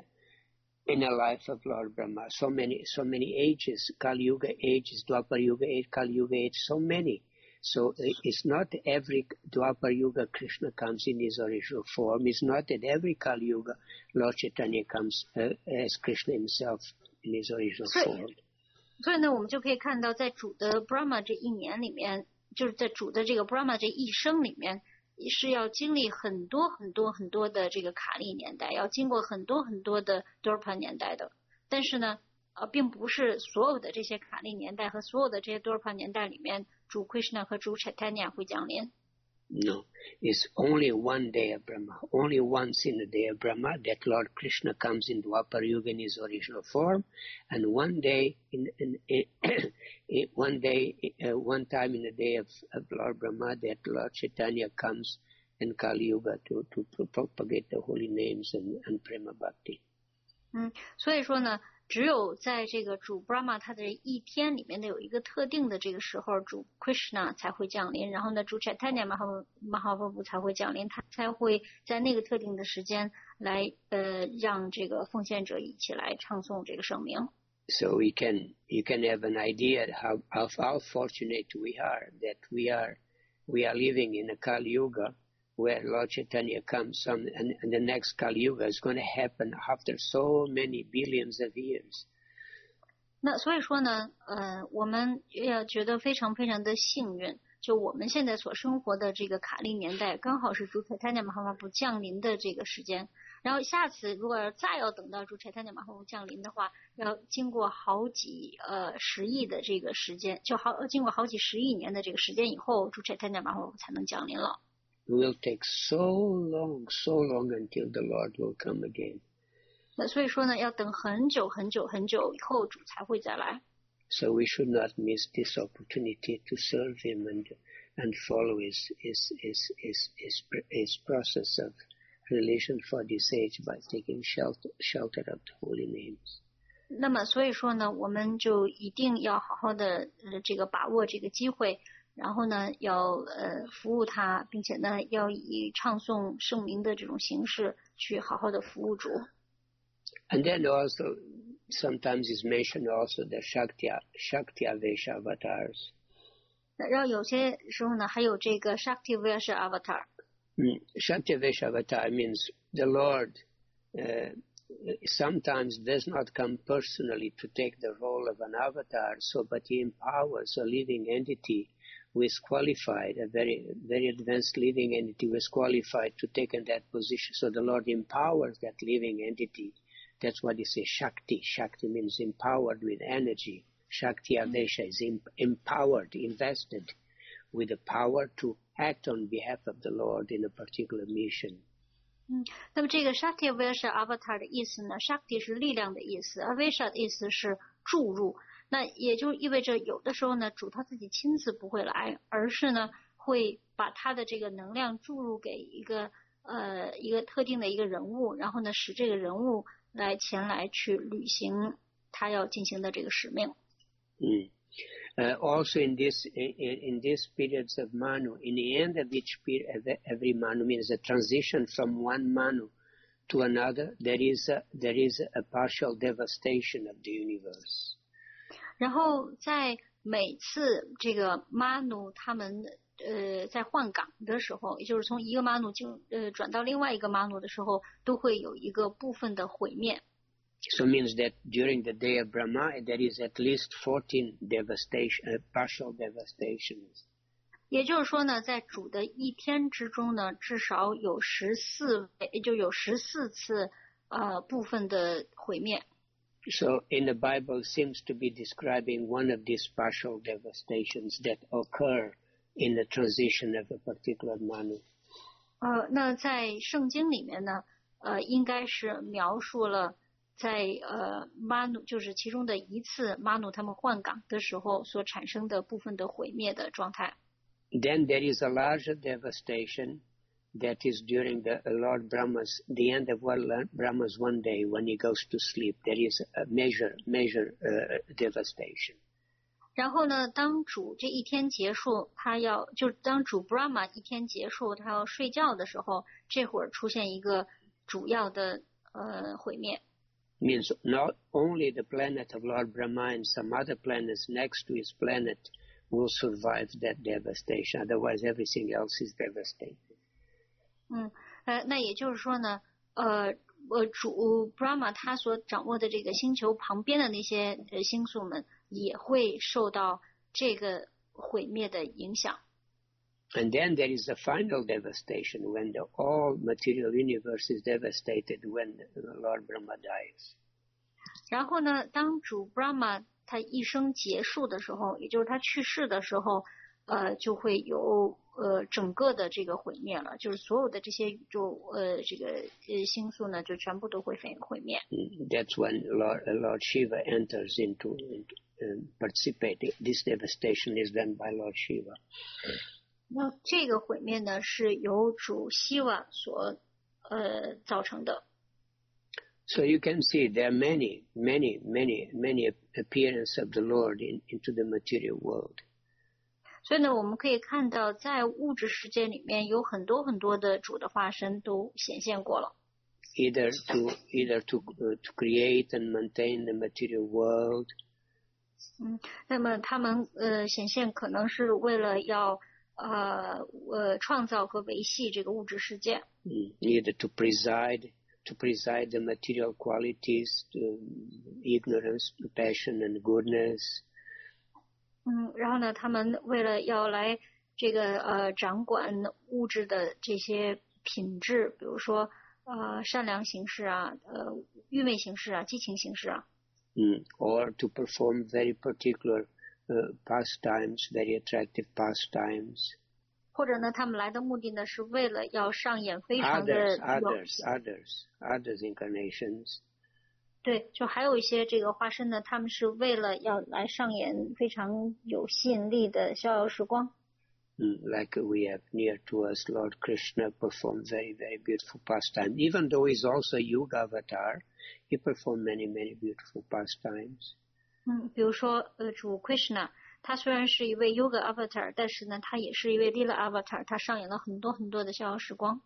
a in a life of Lord Brahma. So many so many ages, Kali Yuga ages, Dwapar Yuga age, Kali Yuga age, so many. So it's not every Dwapar Yuga Krishna comes in his original form. It's not that every Kali Yuga Lord Chaitanya comes uh, as Krishna himself in his original form. 所以呢，我们就可以看到，在主的 Brahma 这一年里面，就是在主的这个 Brahma 这一生里面，是要经历很多很多很多的这个卡利年代，要经过很多很多的 Dwapar 年代的。但是呢，呃，并不是所有的这些卡利年代和所有的这些 Dwapar 年代里面，主 Krishna 和主 Chaitanya 会降临。 No, it's only one day of Brahma, only once in a day of Brahma that Lord Krishna comes in Dwapar Yuga in his original form, and one day in, in, in, in one day, uh, one time in a day of, of Lord Brahma that Lord Chaitanya comes in Kali Yuga to, to, to propagate the holy names and, and Prema Bhakti. 嗯，所以说呢，只有在这个主 Brahma 他的一天里面的有一个特定的这个时候，主 Krishna 才会降临，然后呢，主 Chaitanya Mahaprabhu 才会降临，他才会在那个特定的时间来呃让这个奉献者一起来唱诵这个圣名。 So we can you can have an idea how of how fortunate we are that we are we are living in a Kali Yuga, where Lord Chaitanya comes on, and, and the next Kali Yuga is going to happen after so many billions of years. 那所以说呢，呃，我们要觉得非常非常的幸运，就我们现在所生活的这个卡利年代，刚好是主 Chaitanya Mahaprabhu 降临的这个时间。然后下次如果再要等到主 Chaitanya Mahaprabhu 降临的话，要经过好几呃十亿的这个时间，就好经过好几十亿年的这个时间以后，主 Chaitanya Mahaprabhu 才能降临了。 It will take so long, so long until the Lord will come again. 那所以说呢，要等很久很久很久以后主才会再来。 So we should not miss this opportunity to serve Him and and follow His His His His His, his process of relation for this age by taking shelter shelter of the holy names. 那么所以说呢，我们就一定要好好的呃这个把握这个机会。然后呢，要呃服务他，并且呢，要以唱诵圣名的这种形式去好好的服务主。 And then also, sometimes is mentioned also the Shakti Shakti Avesha avatars. 然后有些时候呢，还有这个 Shakti Avesha avatar。 Mm, Shakti Avesha avatar means the Lord uh, sometimes does not come personally to take the role of an avatar, so but He empowers a living entity who is qualified, a very, very advanced living entity who is qualified to take in that position. So the Lord empowers that living entity. That's what it says, Shakti. Shakti means empowered with energy. Shakti Avesha is em- empowered, invested with the power to act on behalf of the Lord in a particular mission. 嗯，那么这个 Shakti Avesha avatar 的意思呢 ，Shakti 是力量的意思 ，Avesha 的意思是注入。那也就意味着有的时候呢，主他自己亲自不会来，而是呢会把他的这个能量注入给一个呃一个特定的一个人物，然后呢使这个人物来前来去履行他要进行的这个使命。 Mm. Uh, also in this in, in these periods of Manu, in the end of each period, every Manu means a transition from one Manu to another. There is a, there is a partial devastation of the universe. 然后在每次这个 Manu 他们呃在换岗的时候，也就是从一个 Manu 进呃转到另外一个 Manu 的时候，都会有一个部分的毁灭。 So it means that during the day of Brahma, there is at least fourteen devastation, uh, partial devastations. 也就是说呢，在主的一天之中呢，至少有十四，也就有十四次呃部分的毁灭。 So in the Bible seems to be describing one of these partial devastations that occur in the transition of a particular Manu. 呃，那在圣经里面呢，呃，应该是描述了在呃 Manu 就是其中的一次 Manu 他们换岗的时候所产生的部分的毁灭的状态。 Then there is a larger devastation that is during the Lord Brahma's, the end of Lord Brahma's one day when he goes to sleep. There is a major, major uh, devastation. 然后呢，当主这一天结束，他要就是当主 Brahma 一天结束，他要睡觉的时候，这会儿出现一个主要的呃毁灭。 Means not only the planet of Lord Brahma and some other planets next to his planet will survive that devastation. Otherwise, everything else is devastated. 嗯，呃，那也就是说呢，呃。呃，主 Brahma 他所掌握的这个星球旁边的那些呃星宿们也会受到这个毁灭的影响。 And then there is the final devastation when the all material universe is devastated when Lord Brahma dies. 然后呢，当主 Brahma 他一生结束的时候，也就是他去世的时候，呃，就会有呃整个的这个毁灭了，就是所有的这些宇宙呃这个呃星宿呢，就全部都会毁毁灭。 That's when Lord, Lord Shiva enters into, into um, participating. This devastation is done by Lord Shiva. 那这个毁灭呢，是由主希瓦所呃造成的。 So you can see there are many, many, many, many appearances of the Lord in, into the material world. 所以呢，我们可以看到，在物质世界里面有很多很多的主的化身都显现过了。 Either to either to uh, to create and maintain the material world. 嗯，那么他们呃显现可能是为了要呃呃创造和维系这个物质世界。 Mm. Either to preside, to preside the material qualities, to ignorance, to passion and goodness. 嗯，然后呢，他们为了要来这个呃掌管物质的这些品质，比如说呃善良形式啊，呃愚昧形式啊，激情形式啊。 Mm. Or to perform very particular uh, pastimes, very attractive pastimes. 或者呢，他们来的目的呢，是为了要上演非常的 Others, others, others, others incarnations. 对，就还有一些这个化身呢，他们是为了要来上演非常有吸引力的逍遥时光。 Mm, like we have near to us, Lord Krishna performed very, very beautiful pastime. Even though he's also a Yuga avatar, he performed many, many beautiful pastimes. 嗯，比如说呃，主 Krishna， 他虽然是一位 Yoga avatar， 但是呢，他也是一位 Lila avatar， 他上演了很多很多的逍遥时光。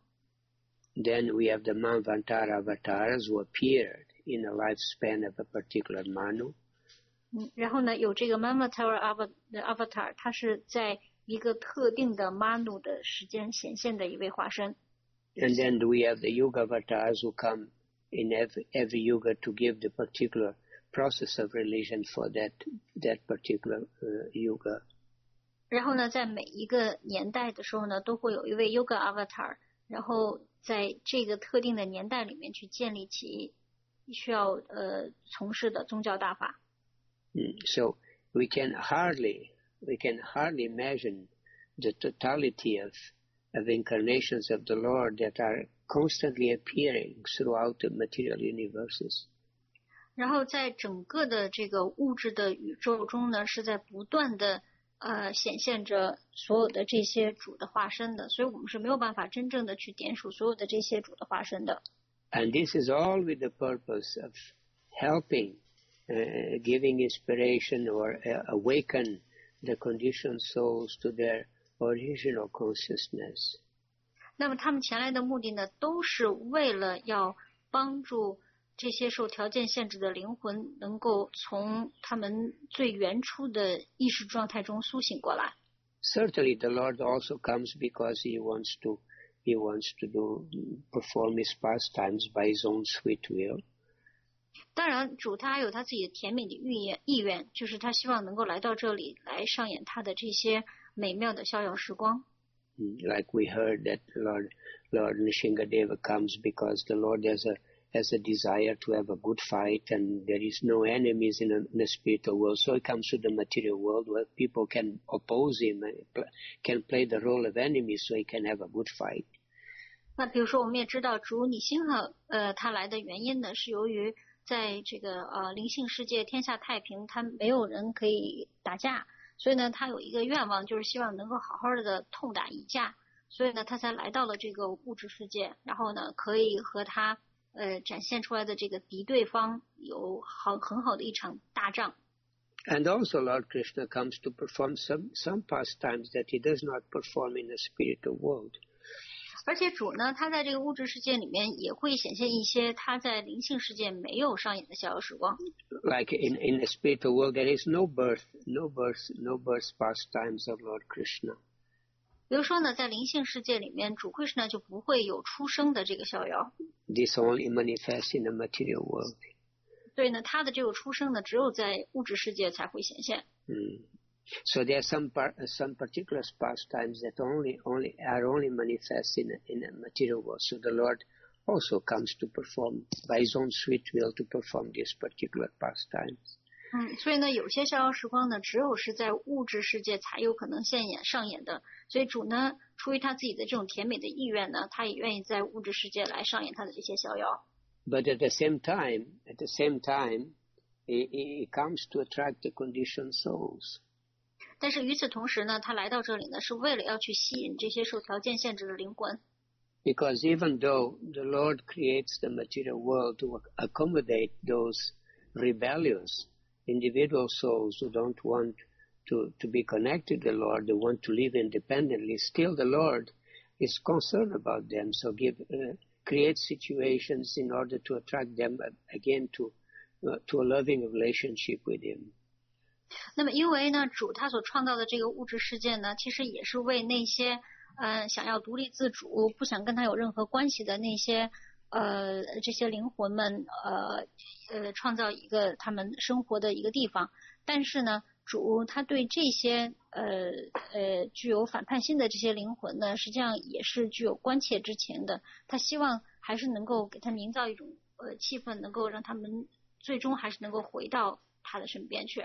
Then we have the Manvantara avatars who appeared in a lifespan of a particular Manu. 嗯，然后呢，有这个 Manvantara avatar， 他是在一个特定的 Manu 的时间显现的一位化身。 And then we have the Yuga avatars who come in every, every Yuga to give the particular process of religion for that that particular uh, Yuga. 然后呢，在每一个年代的时候呢，都会有一位 Yoga avatar， 然后在这个特定的年代里面去建立起需要呃从事的宗教大法。 Mm. So we can hardly we can hardly imagine the totality of of incarnations of the Lord that are constantly appearing throughout the material universes. 然后在整个的这个物质的宇宙中呢，是在不断的呃显现着所有的这些主的化身的，所以我们是没有办法真正的去点数所有的这些主的化身的。 And this is all with the purpose of helping, uh, giving inspiration or uh, awaken the conditioned souls to their original consciousness. 那么他们前来的目的呢，都是为了要帮助这些受条件限制的灵魂能够从他们最原初的意识状态中苏醒过来。 Certainly the Lord also comes because he wants to he wants to do perform his pastimes by his own sweet will. 当然，主他还有他自己的甜美的意愿，意愿就是他希望能够来到这里来上演他的这些美妙的逍遥时光。 Like we heard that Lord Lord Nishingadeva comes because the Lord has a has a desire to have a good fight and there is no enemies in, a, in the spiritual world. So he comes to the material world where people can oppose him and can play the role of enemies so he can have a good fight. 那比如说，我们也知道主你星河呃他来的原因呢，是由于在这个呃灵性世界天下太平，他没有人可以打架，所以呢，他有一个愿望，就是希望能够好好的痛打一架，所以呢，他才来到了这个物质世界，然后呢，可以和他呃展现出来的这个敌对方有好很好的一场大仗。 And also Lord Krishna comes to perform some, some pastimes that he does not perform in the spiritual world. 而且主呢，他在这个物质世界里面也会显现一些他在灵性世界没有上演的逍遥时光。 Like in, in the spiritual world, there is no birth, no birth, no birth pastimes of Lord Krishna. 比如说呢，在灵性世界里面，主 Krishna 就不会有出生的这个逍遥。 This only manifests in the material world. 所以呢，他的这个出生呢，只有在物质世界才会显现。 Mm. So there are some par, some particular pastimes that only only are only manifest in in the material world. So the Lord also comes to perform by His own sweet will to perform these particular pastimes. 嗯，所以呢，有些逍遥时光呢，只有是在物质世界才有可能现演上演的。所以主呢，出于他自己的这种甜美的意愿呢，他也愿意在物质世界来上演他的这些逍遥。 But at the same time, at the same time, he, he comes to attract the conditioned souls. 但是与此同时呢，他来到这里呢，是为了要去吸引这些受条件限制的灵魂。 Because even though the Lord creates the material world to accommodate those rebellious individual souls who don't want to, to be connected to the Lord, they want to live independently, still the Lord is concerned about them. So give, uh, create situations in order to attract them again to, uh, to a loving relationship with Him. 那么因为呢，主他所创造的这个物质世界呢，其实也是为那些呃想要独立自主、不想跟他有任何关系的那些呃这些灵魂们呃呃创造一个他们生活的一个地方。但是呢，主他对这些呃呃具有反叛心的这些灵魂呢，实际上也是具有关切之情的。他希望还是能够给他营造一种呃气氛，能够让他们最终还是能够回到他的身边去。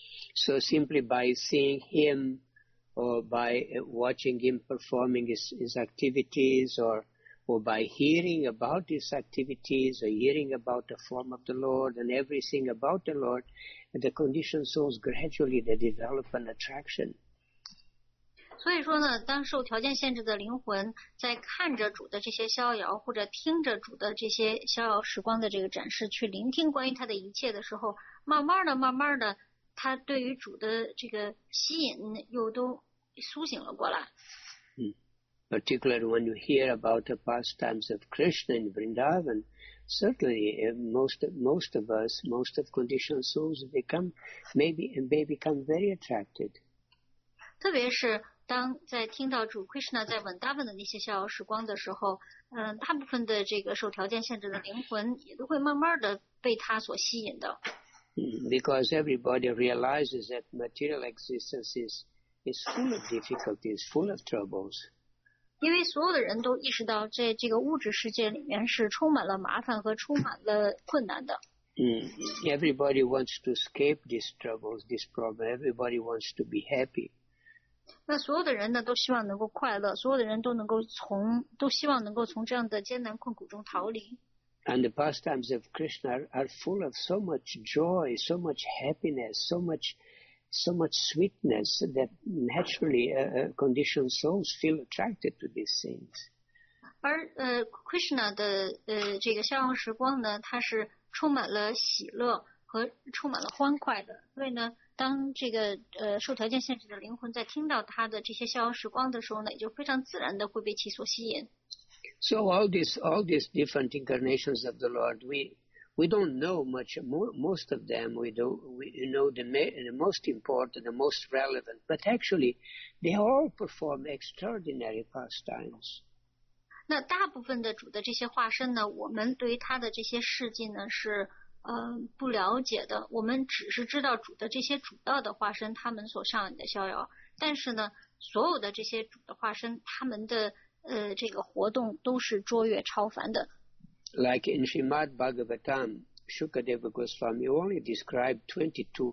So simply by seeing him or by watching him performing his, his activities or, or by hearing about his activities or hearing about the form of the Lord and everything about the Lord, the conditioned souls gradually they develop an attraction. 所以说呢，当受条件限制的灵魂在看着主的这些逍遥，或者听着主的这些逍遥时光的这个展示，去聆听关于他的一切的时候，慢慢的、慢慢的。他对于主的这个吸引又都苏醒了过来。 Hmm. Particularly when you hear about the pastimes of Krishna in Vrindavan, certainly uh, most most of us, most of conditioned souls become maybe and they become very attracted. 特别是当在听到主 Krishna 在文达文的那些逍遥时光的时候，嗯、呃，大部分的这个受条件限制的灵魂也都会慢慢的被他所吸引的。 Because everybody realizes that material existence is, is full of difficulties, full of troubles. 因为所有的人都意识到在这个物质世界里面是充满了麻烦和充满了困难的。 Mm. Everybody wants to escape these troubles, this problem. Everybody wants to be happy. 那所有的人呢，都希望能够快乐，所有的人都能够从，都希望能够从这样的艰难困苦中逃离。 And the pastimes of Krishna are, are full of so much joy, so much happiness, so much, so much sweetness that naturally uh, conditioned souls feel attracted to these things. 而呃 ，Krishna 的呃这个逍遥时光呢，它是充满了喜乐和充满了欢快的。所以呢，当这个呃受条件限制的灵魂在听到他的这些逍遥时光的时候呢，也就非常自然的会被其所吸引。 So all these, all these different incarnations of the Lord, we we don't know much. Most of them we do, we know the, the most important, the most relevant. But actually, they all perform extraordinary pastimes. 那大部分的主的这些化身呢，我们对于他的这些事迹呢是呃不了解的。我们只是知道主的这些主道的化身，他们所上演的逍遥。但是呢，所有的这些主的化身，他们的呃，这个活动都是卓越超凡的。 Like in Srimad Bhagavatam, Shukadeva Goswami only described twenty-two,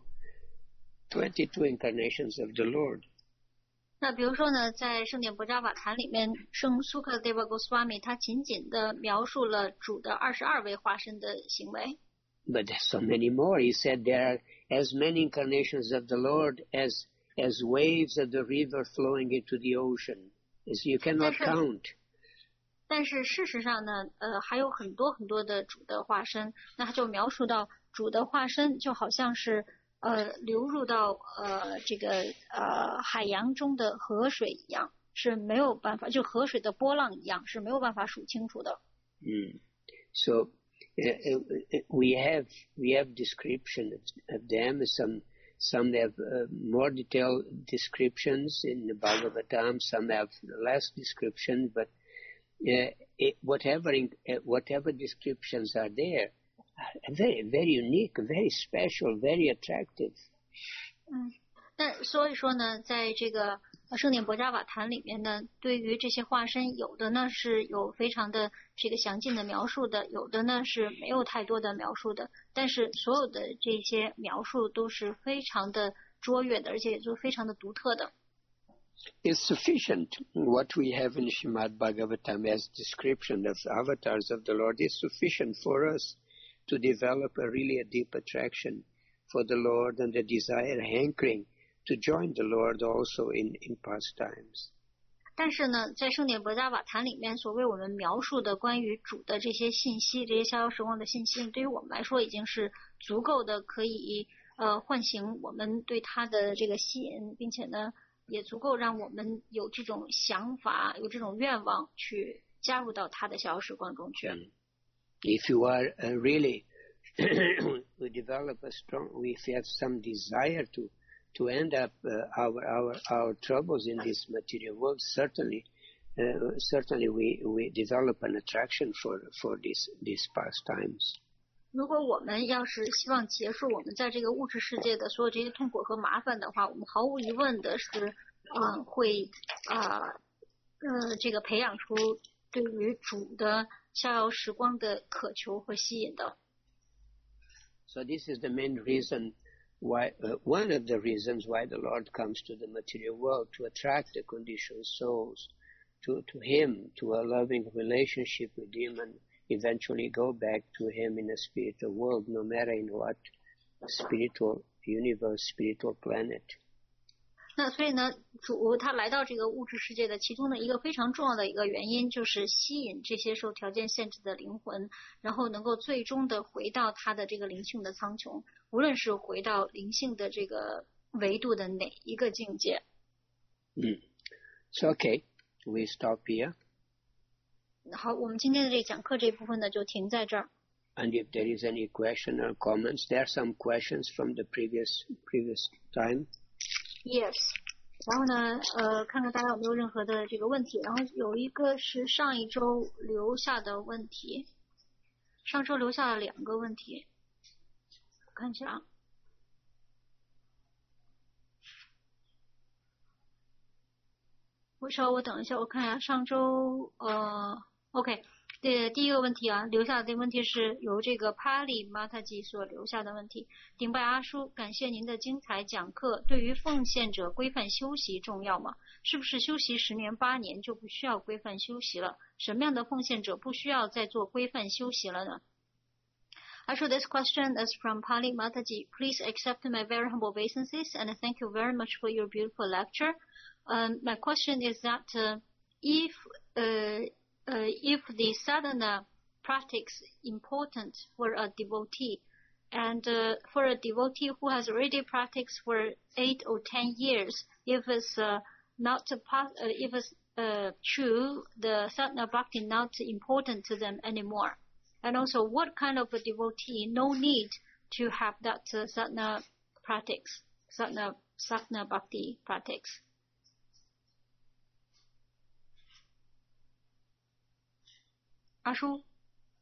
twenty-two incarnations of the Lord. 那比如说呢，在圣典博扎瓦坛里面，圣 Shukadeva Goswami 他仅仅的描述了主的二十二位化身的行为。 But there's so many more. He said there are as many incarnations of the Lord as as waves of the river flowing into the ocean. As you cannot count. 但是事实上呢，呃，还有很多很多的主的化身。那他就描述到主的化身就好像是呃流入到呃这个呃海洋中的河水一样，是没有办法，就河水的波浪一样，是没有办法数清楚的。 Mm. So uh, we have we have description of them. Some some have uh, more detailed descriptions in the Bhagavatam. Some have less description, but uh, it, whatever uh, whatever descriptions are there, are very very unique, very special, very attractive. 嗯，那所以说呢，在这个圣典博伽瓦坛里面呢，对于这些化身，有的呢是有非常的这个详尽的描述的，有的呢是没有太多的描述的。但是所有的这些描述都是非常的卓越的，而且也就非常的独特的。 It's sufficient. What we have in Srimad Bhagavatam as description of avatars of the Lord is sufficient for us to develop a really a deep attraction for the Lord and a desire, hankering to join the Lord also in, in past times. 但是呢，在圣典博伽瓦坛里面所为我们描述的关于主的这些信息，这些逍遥时光的信息，对于我们来说已经是足够的，可以呃唤醒我们对他的这个吸引，并且呢，也足够让我们有这种想法，有这种愿望去加入到他的逍遥时光中去。 If you are uh, really we develop a strong, if you have some desire to to end up uh, our our our troubles in this material world, certainly uh, certainly we we develop an attraction for for this these pastimes. 如果我们要是希望结束我们在这个物质世界的所有这些痛苦和麻烦的话，我们毫无疑问的是，嗯、呃，会啊，呃, 呃，这个培养出对于主的逍遥时光的渴求和吸引的。 So this is the main reason why, uh, one of the reasons why the Lord comes to the material world, to attract the conditioned souls to, to Him, to a loving relationship with Him, and eventually go back to Him in a spiritual world, no matter in what spiritual universe, spiritual planet. 那所以呢，主他来到这个物质世界的其中的一个非常重要的一个原因，就是吸引这些受条件限制的灵魂，然后能够最终的回到他的这个灵性的苍穹，无论是回到灵性的这个维度的哪一个境界。 嗯 So okay, we stop here. 好，我们今天的这个讲课这部分呢，就停在这儿。 And if there is any question or comments, there are some questions from the previous previous time. Yes. 然后呢，呃，看看大家有没有任何的这个问题。然后有一个是上一周留下的问题，上周留下了两个问题，我看一下啊。我稍我等一下，我看一下上周呃 ，OK。对，第一个问题啊，留下的问题是由这个帕里马塔吉所留下的问题。顶拜阿叔，感谢您的精彩讲课。对于奉献者规范休息重要吗？是不是休息十年八年就不需要规范休息了？什么样的奉献者不需要再做规范休息了呢？Actually, this question is from Pali Mataji. Please accept my very humble obeisances and thank you very much for your beautiful lecture. Um, my question is that uh, if uh, Uh, if the sadhana practice important for a devotee, and uh, for a devotee who has already practiced for eight or ten years, if it's uh, not a, uh, if it's uh, true, the sadhana bhakti not important to them anymore, and also what kind of a devotee no need to have that uh, sadhana practice, sadhana sadhana bhakti practice. Ashu?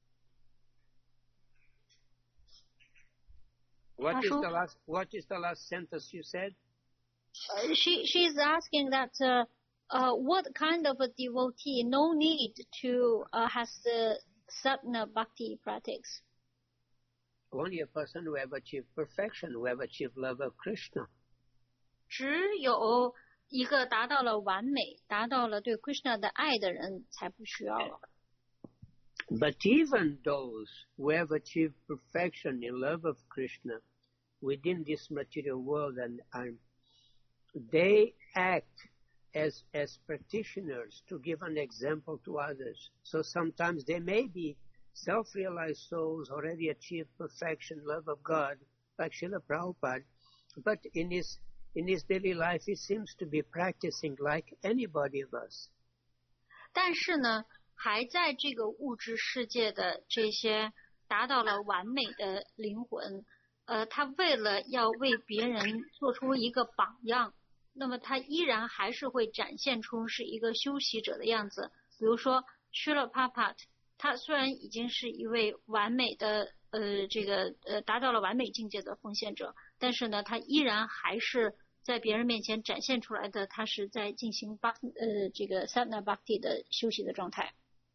What Ashu? is the last? What is the last sentence you said? Uh, she she is asking that uh, uh, what kind of a devotee no need to uh, has the sadhana bhakti practice? Only a person who have achieved perfection, who have achieved love of Krishna. 只有一个达到了完美，达到了对 Krishna 的爱的人才不需要了。 But even those who have achieved perfection in love of Krishna within this material world, and, and they act as as practitioners to give an example to others. So sometimes they may be self-realized souls, already achieved perfection, love of God, like Srila Prabhupada, but in his in his daily life, he seems to be practicing like anybody of us. 但是呢，还在这个物质世界的这些达到了完美的灵魂，呃，他为了要为别人做出一个榜样，那么他依然还是会展现出是一个修习者的样子。比如说 Srila Prabhupada， 他虽然已经是一位完美的呃这个呃达到了完美境界的奉献者，但是呢，他依然还是在别人面前展现出来的，他是在进行巴呃这个 Sadhana Bhakti 的修习的状态。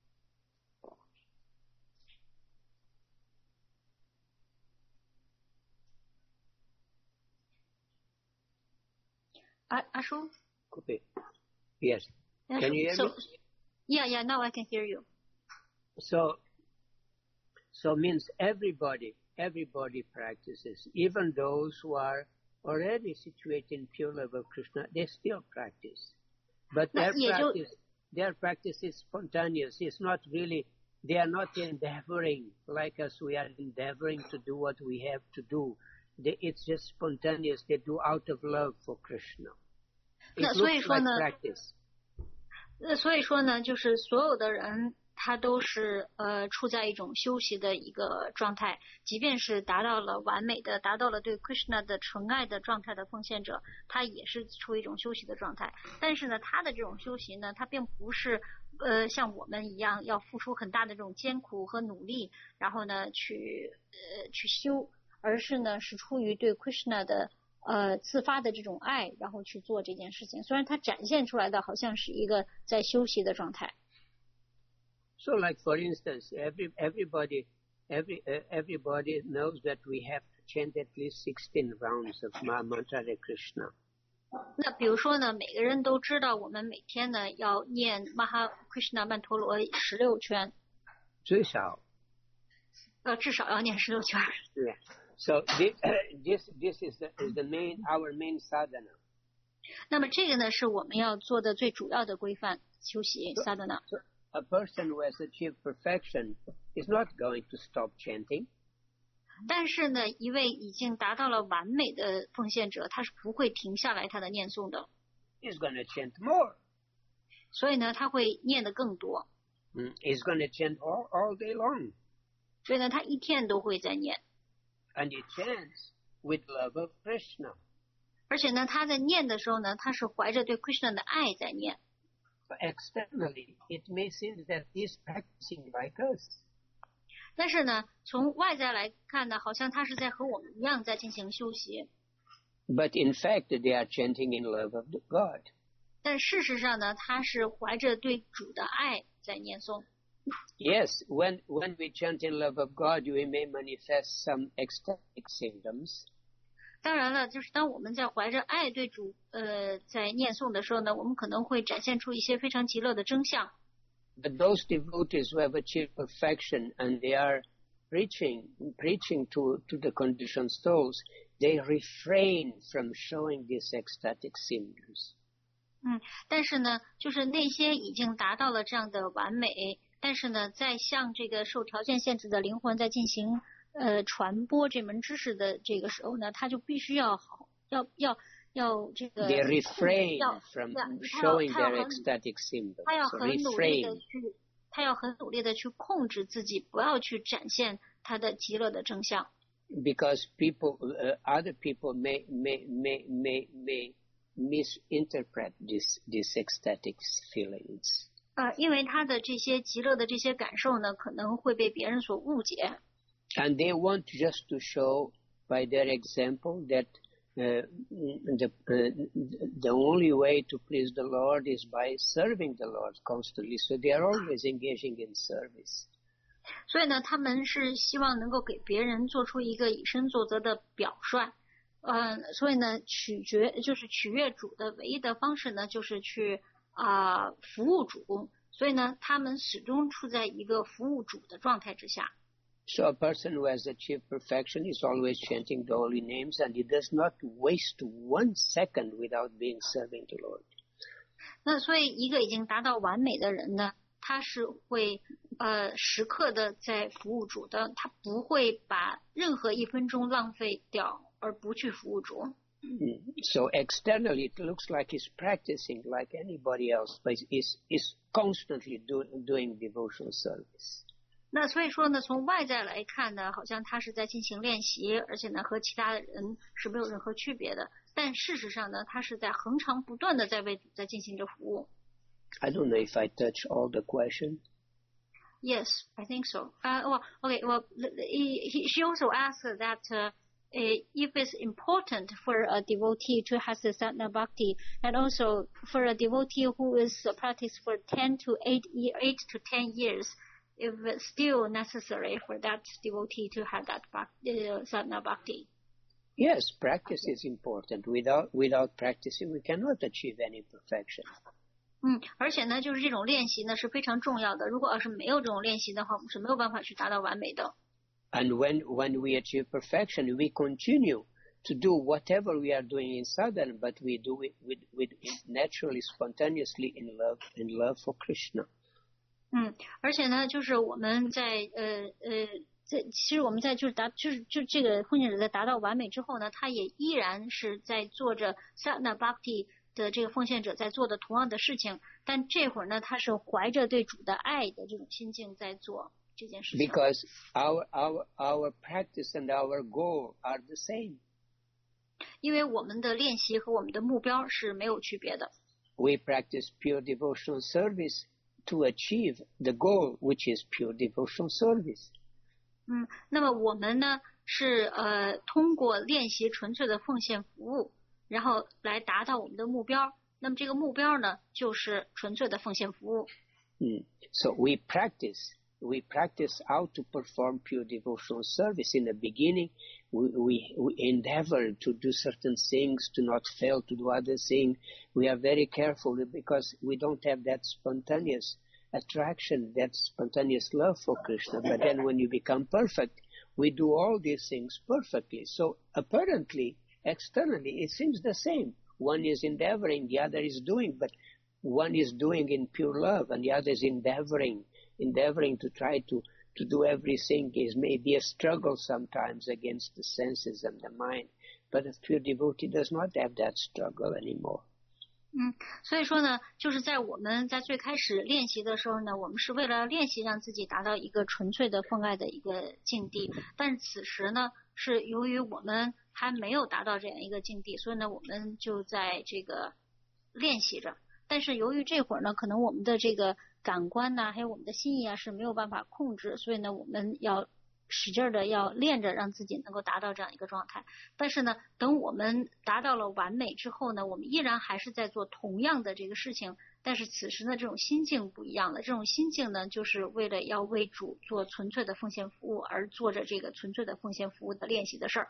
阿阿叔 Okay. Yes. Can you hear so, me? Yeah, yeah. Now I can hear you. So, so means everybody, everybody practices. Even those who are already situated in pure love of Krishna, they still practice. But their practice, their practice is spontaneous. It's not really, they are not endeavoring like us. We are endeavoring to do what we have to do. They, it's just spontaneous. They do out of love for Krishna. It looks like practice. 那所以说呢，就是所有的人他都是呃处在一种修习的一个状态，即便是达到了完美的、达到了对 Krishna 的纯爱的状态的奉献者，他也是处于一种修习的状态。但是呢，他的这种修习呢，他并不是呃像我们一样要付出很大的这种艰苦和努力，然后呢去呃去修，而是呢是出于对 Krishna 的呃自发的这种爱，然后去做这件事情。虽然它展现出来的好像是一个在修习的状态。 So, like for instance, every everybody, every uh, everybody knows that we have to chant at least sixteen rounds of Maha Mantra Hare Krishna. 那比如说呢，每个人都知道我们每天呢要念 Maha Krishna 曼陀罗十六圈。 最少。 呃，至少要念十六圈。 Yeah. So this this this is the is the main our main sadhana. 那么这个呢是我们要做的最主要的规范修习 sadhana。 A person who has achieved perfection is not going to stop chanting. 但是呢，一位已经达到了完美的奉献者，他是不会停下来他的念诵的。 He's going to chant more. 所以呢，他会念得更多。 Mm, he's going to chant all, all day long. 所以呢，他一天都会在念。 And he chants with love of Krishna. 而且呢，他在念的时候呢，他是怀着对 Krishna 的爱在念。 Externally, it may seem that he's practicing like us. 但是呢，从外在来看呢，好像他是在和我们一样在进行修习。 But in fact, they are chanting in love of God. 但事实上呢，他是怀着对主的爱在念诵。 Yes, when when we chant in love of God, we may manifest some ecstatic symptoms. 当然了，就是当我们在怀着爱对主呃在念诵的时候呢，我们可能会展现出一些非常极乐的真相。 But those devotees who have achieved perfection and they are preaching preaching to to the conditioned souls, they refrain from showing these ecstatic symptoms. 嗯，但是呢，就是那些已经达到了这样的完美，但是呢，在向这个受条件限制的灵魂在进行呃传播这门知识的这个时候呢，他就必须要好，要要要这个 They refrain from showing their ecstatic symptoms. 他要很努力的去，他要很努力的去控制自己，不要去展现他的极乐的真相。 Because people, uh, other people may may may may may misinterpret this these ecstatic feelings. 呃，因为他的这些极乐的这些感受呢，可能会被别人所误解。 And they want just to show by their example that uh, the uh, the only way to please the Lord is by serving the Lord constantly. So they are always engaging in service. 所以呢，他们是希望能够给别人做出一个以身作则的表率。呃，所以呢，取决就是取悦主的唯一的方式呢，就是去啊、呃、服务主。所以呢，他们始终处在一个服务主的状态之下。 So a person who has achieved perfection is always chanting the holy names, and he does not waste one second without being serving the Lord. 那所以，一个已经达到完美的人呢，他是会呃时刻的在服务主的，他不会把任何一分钟浪费掉而不去服务主。 So externally, it looks like he's practicing like anybody else, but is is constantly do, doing devotional service. 那所以说呢，从外在来看呢，好像他是在进行练习，而且呢和其他的人是没有任何区别的。但事实上呢，他是在恒常不断的在为主在进行着服务。 I don't know if I touch all the questions. Yes, I think so. Uh, well, okay. Well, he, he, she also asked that uh, if it's important for a devotee to have the sadhana bhakti, and also for a devotee who is practiced for ten to eight, eight to ten years, if it's still necessary for that devotee to have that bhakti, uh, sadhana bhakti. Yes, practice is important. Without without practicing, we cannot achieve any perfection. 嗯，而且呢，就是这种练习呢是非常重要的。如果要是没有这种练习的话，我们是没有办法去达到完美的。 And when when we achieve perfection, we continue to do whatever we are doing in sadhana, but we do it with with naturally, spontaneously in love in love for Krishna. 嗯，而且呢，就是我们在呃呃，在其实我们在就是达就是就这个奉献者在达到完美之后呢，他也依然是在做着 sadhana bhakti 的这个奉献者在做的同样的事情，但这会儿呢，他是怀着对主的爱的这种心境在做这件事情。 Because our our our practice and our goal are the same. 因为我们的练习和我们的目标是没有区别的。 We practice pure devotional service to achieve the goal, which is pure devotional service. 嗯，那么我们呢是呃通过练习纯粹的奉献服务，然后来达到我们的目标。那么这个目标呢，就是纯粹的奉献服务。 Mm. So we practice, we practice how to perform pure devotional service. In the beginning, we, we, we endeavor to do certain things, to not fail to do other things. We are very careful because we don't have that spontaneous attraction, that spontaneous love for Krishna. But then when you become perfect, we do all these things perfectly. So apparently, externally, it seems the same. One is endeavoring, the other is doing, but one is doing in pure love, and the other is endeavoring, endeavoring to try to, to do everything. Is maybe a struggle sometimes against the senses and the mind, but a pure devotee does not have that struggle anymore. 嗯，所以说呢，就是在我们在最开始练习的时候呢，我们是为了练习让自己达到一个纯粹的奉爱的一个境地，但是此时呢，是由于我们还没有达到这样一个境地，所以呢，我们就在这个练习着。但是由于这会儿呢，可能我们的这个感官呐、啊，还有我们的心意啊是没有办法控制，所以呢，我们要使劲的要练着，让自己能够达到这样一个状态。但是呢，等我们达到了完美之后呢，我们依然还是在做同样的这个事情，但是此时呢，这种心境不一样了。这种心境呢，就是为了要为主做纯粹的奉献服务而做着这个纯粹的奉献服务的练习的事儿。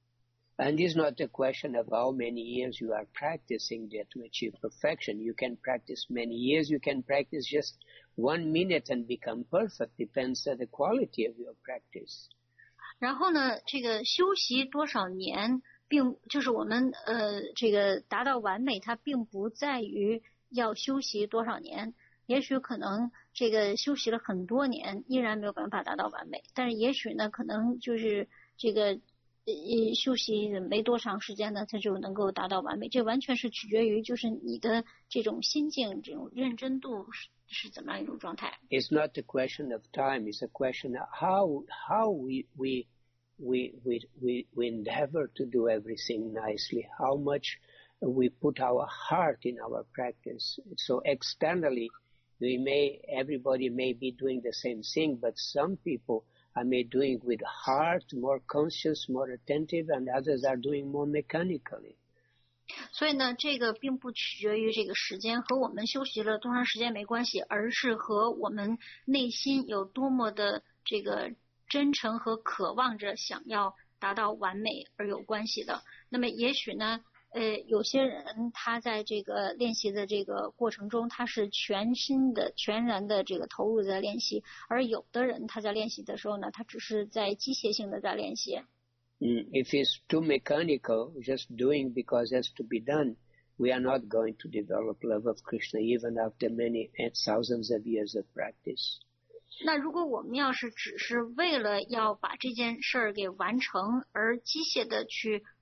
And it's not a question of how many years you are practicing there to achieve perfection. You can practice many years, you can practice just one minute and become perfect. Depends on the quality of your practice. 然后呢，这个修习多少年，并就是我们呃这个达到完美，它并不在于要修习多少年。也许可能这个修习了很多年，依然没有办法达到完美。但是也许呢，可能就是这个。呃，休息没多长时间呢，它就能够达到完美。这完全是取决于就是你的这种心境、这种认真度是是怎么样一种状态。 It's not a question of time. It's a question of how how we we we we we, we endeavor to do everything nicely. How much we put our heart in our practice. So externally, we may everybody may be doing the same thing, but some people I may doing with heart, more conscious, more attentive, and others are doing more mechanically. 所以呢，这个并不取决于这个时间，和我们休息了多长时间没关系，而是和我们内心有多么的这个真诚和渴望着想要达到完美而有关系的。那么也许呢，呃，有些人他在这个练习的这个过程中，他是全心的、全然的这个投入在练习，而有的人他在练习的时候呢，他只是在机械性的在练习。 Mm, if it's too mechanical, just doing because it has to be done, we are not going to develop love of Krishna even after many thousands of years of practice. 那如果我们要是只是为了要把这件事儿给完成，而机械的去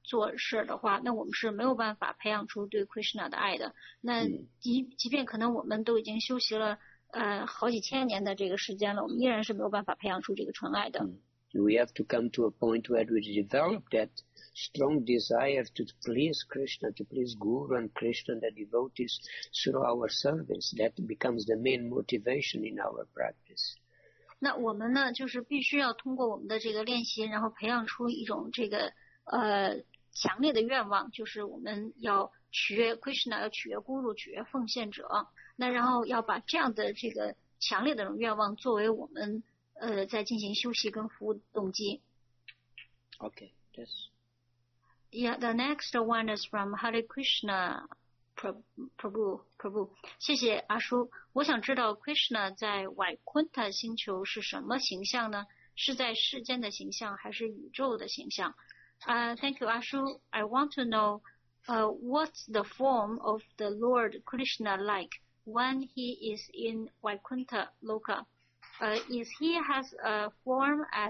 做事的话，那我们是没有办法培养出对 Krishna 的爱的。那即即便可能我们都已经修习了呃好几千年的这个时间了，我们依然是没有办法培养出这个纯爱的。 We have to come to a point where we develop that strong desire to please Krishna, to please Guru and Krishna, the devotees, through our service. That becomes the main motivation in our practice. 那我们呢，就是必须要通过我们的这个练习，然后培养出一种这个呃强烈的愿望，就是我们要取悦 Krishna， 要取悦 Guru， 取悦奉献者。那然后要把这样的这个强烈的这种愿望作为我们呃在进行修习跟服务的动机。 Okay, yes. Yeah, the next one is from Hare Krishna Prabhu Prabhu. 谢谢阿叔。我想知道 Krishna 在外昆塔星球是什么形象呢？是在世间的形象，还是宇宙的形象？ Uh, thank you, Ashu. I want to know uh, what's the form of the Lord Krishna like when he is in Vaikuntha Loka? Uh, is he has a form as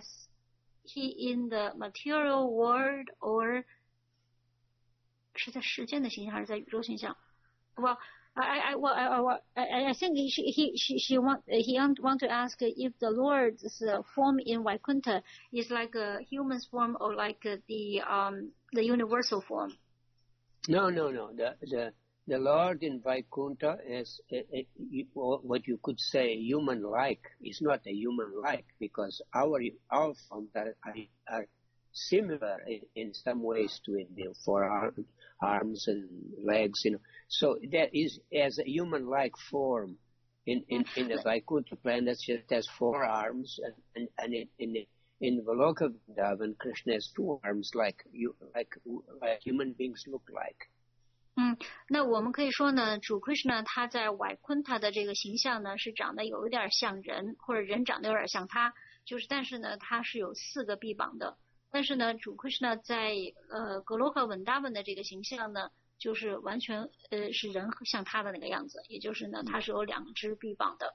he in the material world, or 是在时间的形象还是在宇宙形象？ Well, I, I, well, I, I, I think he, he, she, she want, he want to ask if the Lord's form in Vaikuntha is like a human's form or like the um the universal form. No, no, no. The the the Lord in Vaikuntha is a, a, what you could say human-like. It's not a human-like because our our forms are, are similar in, in some ways to it, you know, for our arms and legs, you know. So that is as a human-like form in in, in the Vaikuntha planet. It has four arms, and and, and in in, in Goloka Vrindavan, Krishna has two arms, like you like like human beings look like. 嗯，那我们可以说呢，主 Krishna 他在外昆他的这个形象呢，是长得有一点像人，或者人长得有点像他，就是但是呢，他是有四个臂膀的。但是呢，主 Krishna 在呃格罗克文达文的这个形象呢，就是完全呃是人像他的那个样子，也就是呢，他是有两只臂膀的。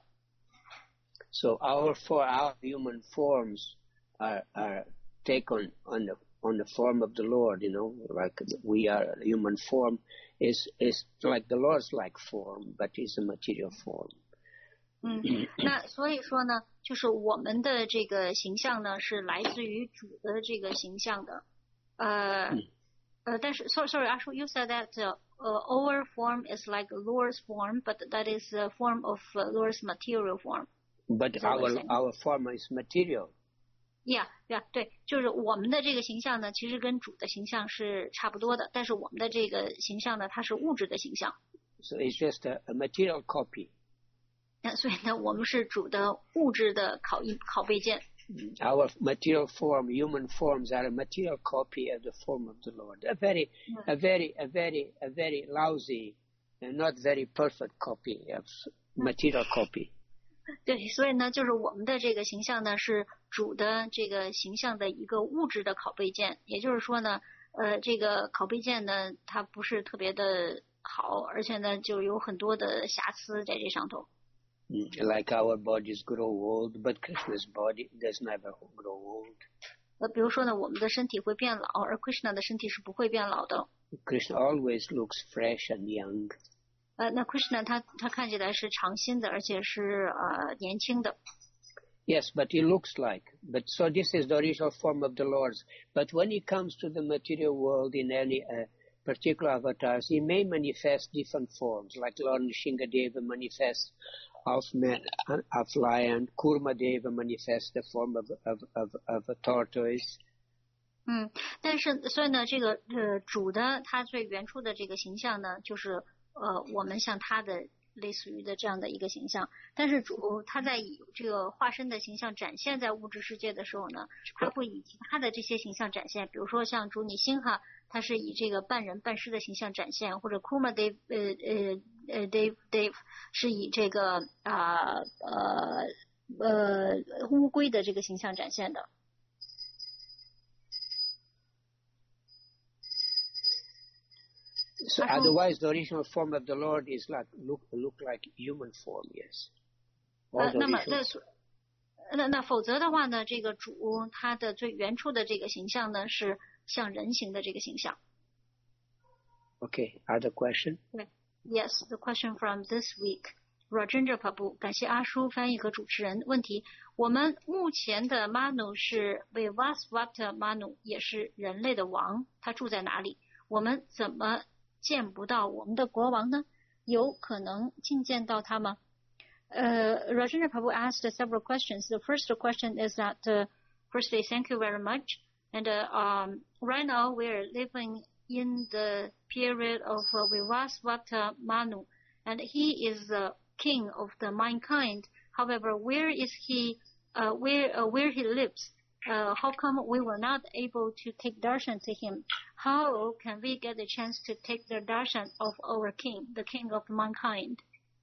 So our four our human forms are are taken on the on the form of the Lord, you know, like we are a human form is is like the Lord's like form, but it's a material form. 嗯，那所以说呢，就是我们的这个形象呢，是来自于主的这个形象的。呃呃，但是 sorry sorry, Ashu, you said that uh, our form is like Lord's form, but that is the form of uh, Lord's material form. But our our form is material. Yeah, yeah, 对，就是我们的这个形象呢，其实跟主的形象是差不多的，但是我们的这个形象呢，它是物质的形象。 So it's just a, a material copy. 那所以呢，我们是主的物质的拷印拷贝件。 Our material form, human forms, are a material copy of the form of the Lord. A very, mm. a very, a very, a very lousy, and not very perfect copy of material copy. 对，所以呢，就是我们的这个形象呢，是主的这个形象的一个物质的拷贝件。也就是说呢，呃，这个拷贝件呢，它不是特别的好，而且呢，就有很多的瑕疵在这上头。 Like our bodies grow old, but Krishna's body does never grow old. 呃，比如说呢，我们的身体会变老，而 Krishna 的身体是不会变老的。 Krishna always looks fresh and young. 呃，那 Krishna 他他看起来是长新的，而且是呃年轻的。 Yes, but he looks like. But so this is the original form of the Lord's. But when he comes to the material world in any uh, particular avatars, he may manifest different forms, like Lord Nrsingadeva manifests of man, of lion. Kurma Deva manifests the form of of of of a tortoise. 嗯，但是所以呢，这个呃主的他最原初的这个形象呢，就是呃我们像他的类似于的这样的一个形象。但是主他在以这个化身的形象展现在物质世界的时候呢，他会以其他的这些形象展现，比如说像主尼星哈，他是以这个半人半狮的形象展现，或者 Kurma Dave 呃呃呃 Dave Dave 是以这个啊 呃, 呃呃乌龟的这个形象展现的。 So otherwise, the original form of the Lord is like look look like human form, yes. 呃，那么那那那否则的话呢，这个主他的最原初的这个形象呢是像人形的这个形象。 Okay, other question? Yes, the question from this week. Rajendra Prabhu, 感谢阿叔翻译和主持人。问题：我们目前的 Manu 是 Vivaswata Manu， 也是人类的王，他住在哪里？我们怎么见不到我们的国王呢？有可能觐见到他吗？ Uh, Rajendra Prabhu asked several questions. The first question is that, uh, firstly, thank you very much. And uh, um, right now we are living in the period of uh, Vivaswata Manu, and he is the king of the mankind. However, where is he? Uh, where uh, where he lives? Uh, how come we were not able to take darshan to him? How can we get the chance to take the darshan of our king, the king of mankind?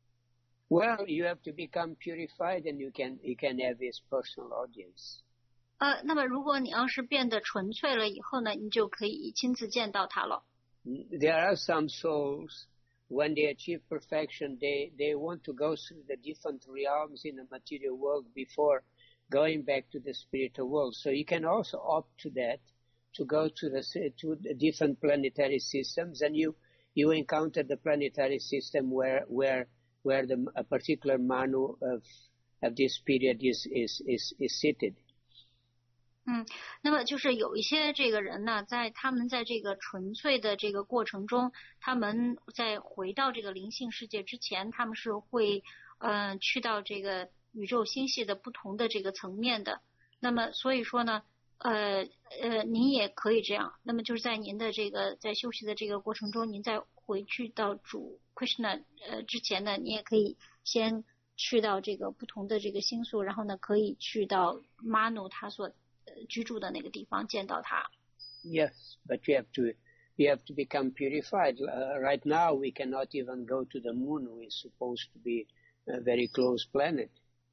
Well, you have to become purified, and you can you can have his personal audience. 呃，那么如果你要是变得纯粹了以后呢，你就可以亲自见到他了。 There are some souls, when they achieve perfection, they, they want to go through the different realms in the material world before going back to the spiritual world. So you can also opt to that, to go to the to the different planetary systems, and you you encounter the planetary system where where where the a particular Manu of of this period is is is, is seated. 嗯，那么就是有一些这个人呢，在他们在这个纯粹的这个过程中，他们在回到这个灵性世界之前，他们是会呃去到这个宇宙星系的不同的这个层面的。那么所以说呢，呃呃，您也可以这样。那么就是在您的这个在休息的这个过程中，您在回去到主 Krishna 呃之前呢，你也可以先去到这个不同的这个星宿，然后呢可以去到 Manu 他所居住的那个地方见到他。 Yes, but you have to you have to become purified. Uh, right now, we cannot even go to the moon. We're supposed to be a very close planet.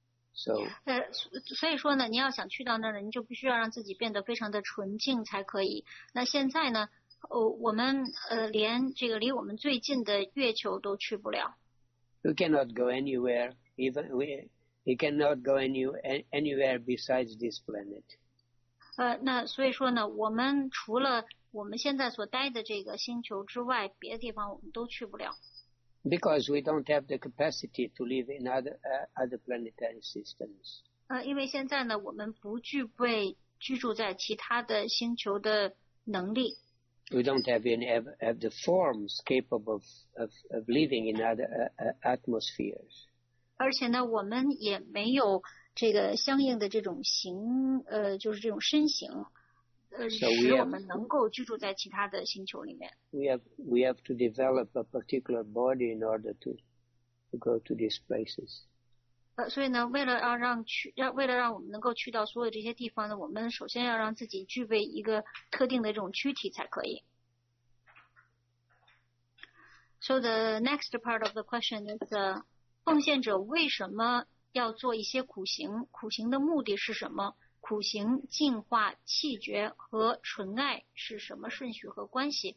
So. 呃，所以说呢，你要想去到那儿，你就必须要让自己变得非常的纯净才可以。那现在呢，哦，我们呃连这个离我们最近的月球都去不了。 You cannot go anywhere. Even we, you cannot go any anywhere besides this planet. 呃，那所以说呢，我们除了我们现在所待的这个星球之外，别的地方我们都去不了。 Because we don't have the capacity to live in other uh, other planetary systems. 呃，因为现在呢，我们不具备居住在其他的星球的能力。 We don't have any have, have the forms capable of, of of living in other uh, atmospheres. 而且呢，我们也没有这个相应的这种形，呃，就是这种身形，呃， So 使 we 我 have, 们能够居住在其他的星球里面。 we have we have to develop a particular body in order to to go to these places. 呃，所以呢，为了要让去，让为了让我们能够去到所有这些地方呢，我们首先要让自己具备一个特定的这种躯体才可以。So the next part of the question is, uh, 奉献者为什么要做一些苦行？苦行的目的是什么？苦行净化气绝和纯爱是什么顺序和关系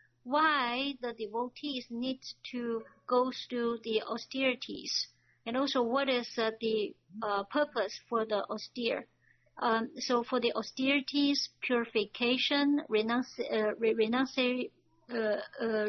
？Why the devotees need to go through the austerities, and also what is uh, the uh, purpose for the austere? Um, so for the austerities, purification, renunci uh, re renunci uh, uh,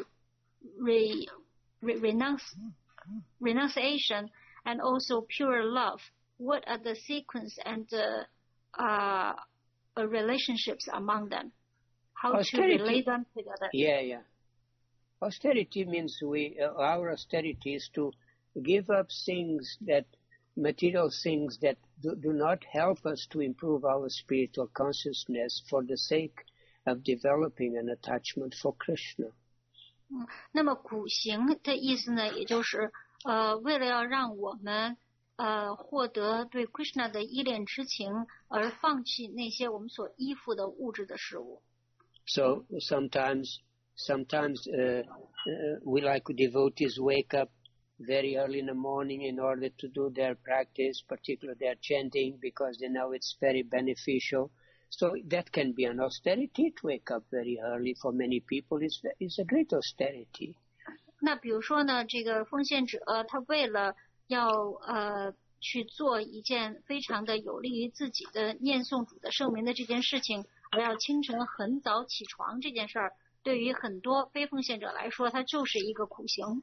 re re renounce renunciation, and also pure love. What are the sequence and uh, uh, relationships among them? How austerity, to relate them together? Yeah, yeah. Austerity means we uh, our austerity is to give up things that material things that do, do not help us to improve our spiritual consciousness for the sake of developing an attachment for Krishna. 嗯，那么苦行的意思呢，也就是呃，为了要让我们呃获得对 Krishna 的依恋之情，而放弃那些我们所依附的物质的事物。 So sometimes, sometimes uh, uh, we like devotees wake up very early in the morning in order to do their practice, particularly their chanting, because they know it's very beneficial. So that can be an austerity to wake up very early. For many people, it's, it's a great austerity. 那比如说呢，这个奉献者他为了要呃去做一件非常的有利于自己的念诵主的圣名的这件事情， 而要清晨很早起床这件事儿，对于很多非奉献者来说，它就是一个苦行。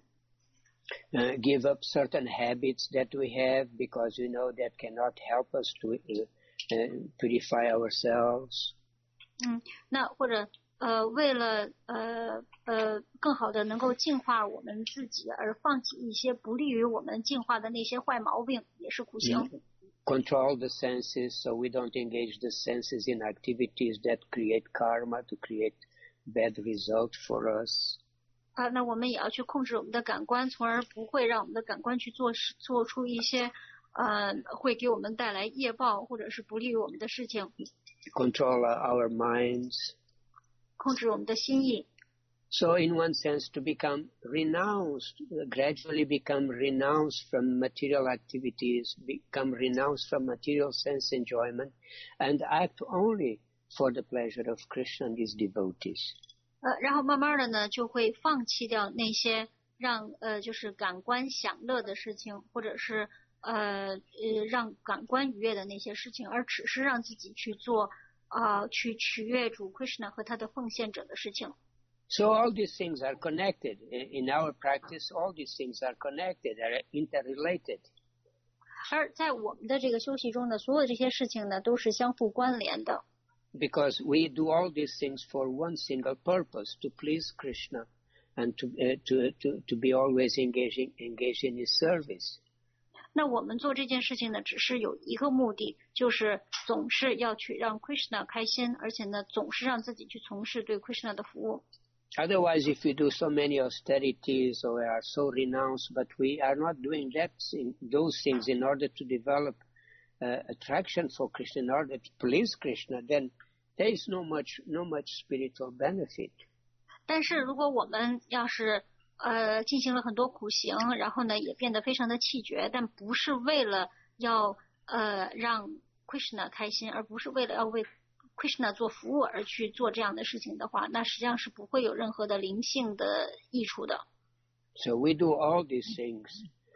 Uh, give up certain habits that we have because we know that cannot help us to uh, uh, purify ourselves. 嗯，那或者呃，为了呃呃更好的能够净化我们自己，而放弃一些不利于我们净化的那些坏毛病，也是苦行。 Mm. Control the senses so we don't engage the senses in activities that create karma to create bad results for us. 啊，那我们也要去控制我们的感官，从而不会让我们的感官去做事，做出一些呃会给我们带来业报或者是不利于我们的事情。 Control our minds. 控制我们的心意。 So in one sense, to become renounced, gradually become renounced from material activities, become renounced from material sense enjoyment, and act only for the pleasure of Krishna and his devotees. 呃，然后慢慢的呢，就会放弃掉那些让呃就是感官享乐的事情，或者是呃呃让感官愉悦的那些事情，而只是让自己去做啊、呃、去取悦主 Krishna 和他的奉献者的事情。 So all these things are connected. In our practice, all these things are connected, are interrelated. 而在我们的这个修习中呢，所有这些事情呢，都是相互关联的。 Because we do all these things for one single purpose, to please Krishna and to uh, to, to to be always engaging engaged in his service. 那我们做这件事情呢，只是有一个目的，就是总是要去让 Krishna 开心，而且呢，总是让自己去从事对 Krishna 的服务。 Otherwise, if we do so many austerities or we are so renounced, but we are not doing that thing, those things in order to develop uh, attraction for Krishna, in order to please Krishna, then there is no much no much spiritual benefit. 但是如果我们要是呃进行了很多苦行，然后呢也变得非常的气绝，但不是为了要呃让 Krishna 开心，而不是为了要为 Krishna 做服务而去做这样的事情的话，那实际上是不会有任何的灵性的益处的。 So we do all these things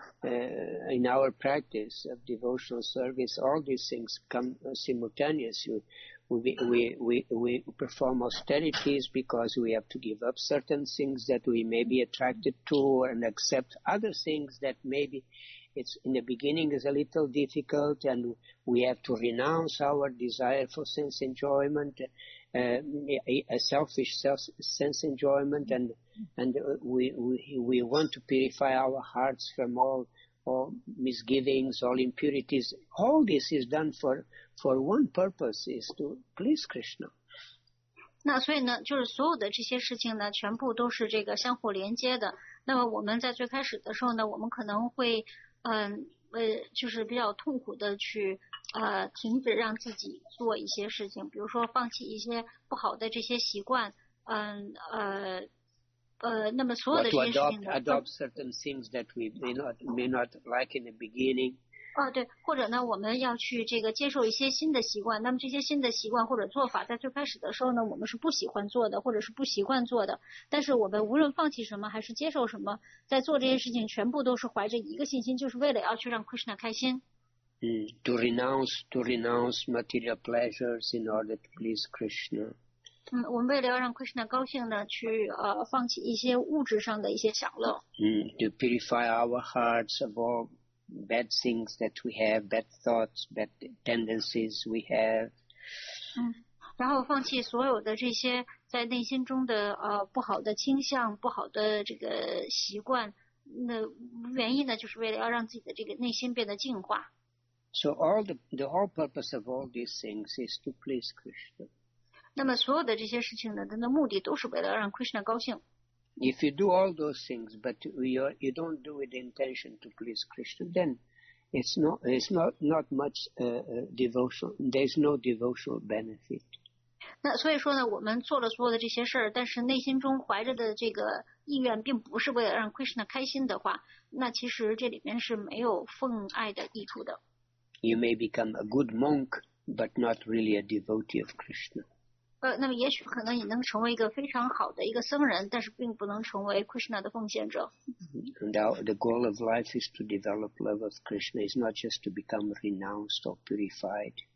uh, in our practice of devotional service. All these things come uh, simultaneously. We, we, we, we perform austerities because we have to give up certain things that we may be attracted to and accept other things that maybe it's in the beginning is a little difficult, and we have to renounce our desire for sense enjoyment, uh, a, a selfish self, sense enjoyment, and and we, we we want to purify our hearts from all all misgivings, all impurities. All this is done for for one purpose, is to please Krishna. 那所以呢，就是所有的这些事情呢，全部都是这个相互连接的。那么我们在最开始的时候呢，我们可能会嗯呃就是比较痛苦的去呃停止让自己做一些事情，比如说放弃一些不好的这些习惯，嗯呃呃那么所有的这些事情呢 adopt certain things that we may not may not like in the beginning. 哦，对，或者呢，我们要去这个接受一些新的习惯。那么这些新的习惯或者做法，在最开始的时候呢，我们是不喜欢做的，或者是不习惯做的。但是我们无论放弃什么，还是接受什么，在做这些事情，全部都是怀着一个信心，就是为了要去让 Krishna 开心。 Mm, to renounce to renounce material pleasures in order to please Krishna. 嗯，我们为了要让 Krishna 高兴呢，去呃放弃一些物质上的一些享乐。 Mm, to purify our hearts of all bad things that we have, bad thoughts, bad tendencies we have. 嗯，然后放弃所有的这些在内心中的呃不好的倾向、不好的这个习惯。那原因呢，就是为了要让自己的这个内心变得净化。 So all the the whole purpose of all these things is to please Krishna. 那么所有的这些事情呢，它的目的都是为了让 Krishna 高兴。 If you do all those things, but you you don't do with the intention to please Krishna, then it's not it's not not much uh, uh, devotion. There's no devotional benefit. 那所以说呢，我们做了所有的这些事儿，但是内心中怀着的这个意愿，并不是为了让 Krishna 开心的话，那其实这里面是没有奉爱的益处的。 You may become a good monk, but not really a devotee of Krishna. 呃，那么也许可能你能成为一个非常好的一个僧人，但是并不能成为 Krishna 的奉献者。 And our, the goal of life is to develop love of Krishna. It's not just to become renounced or purified.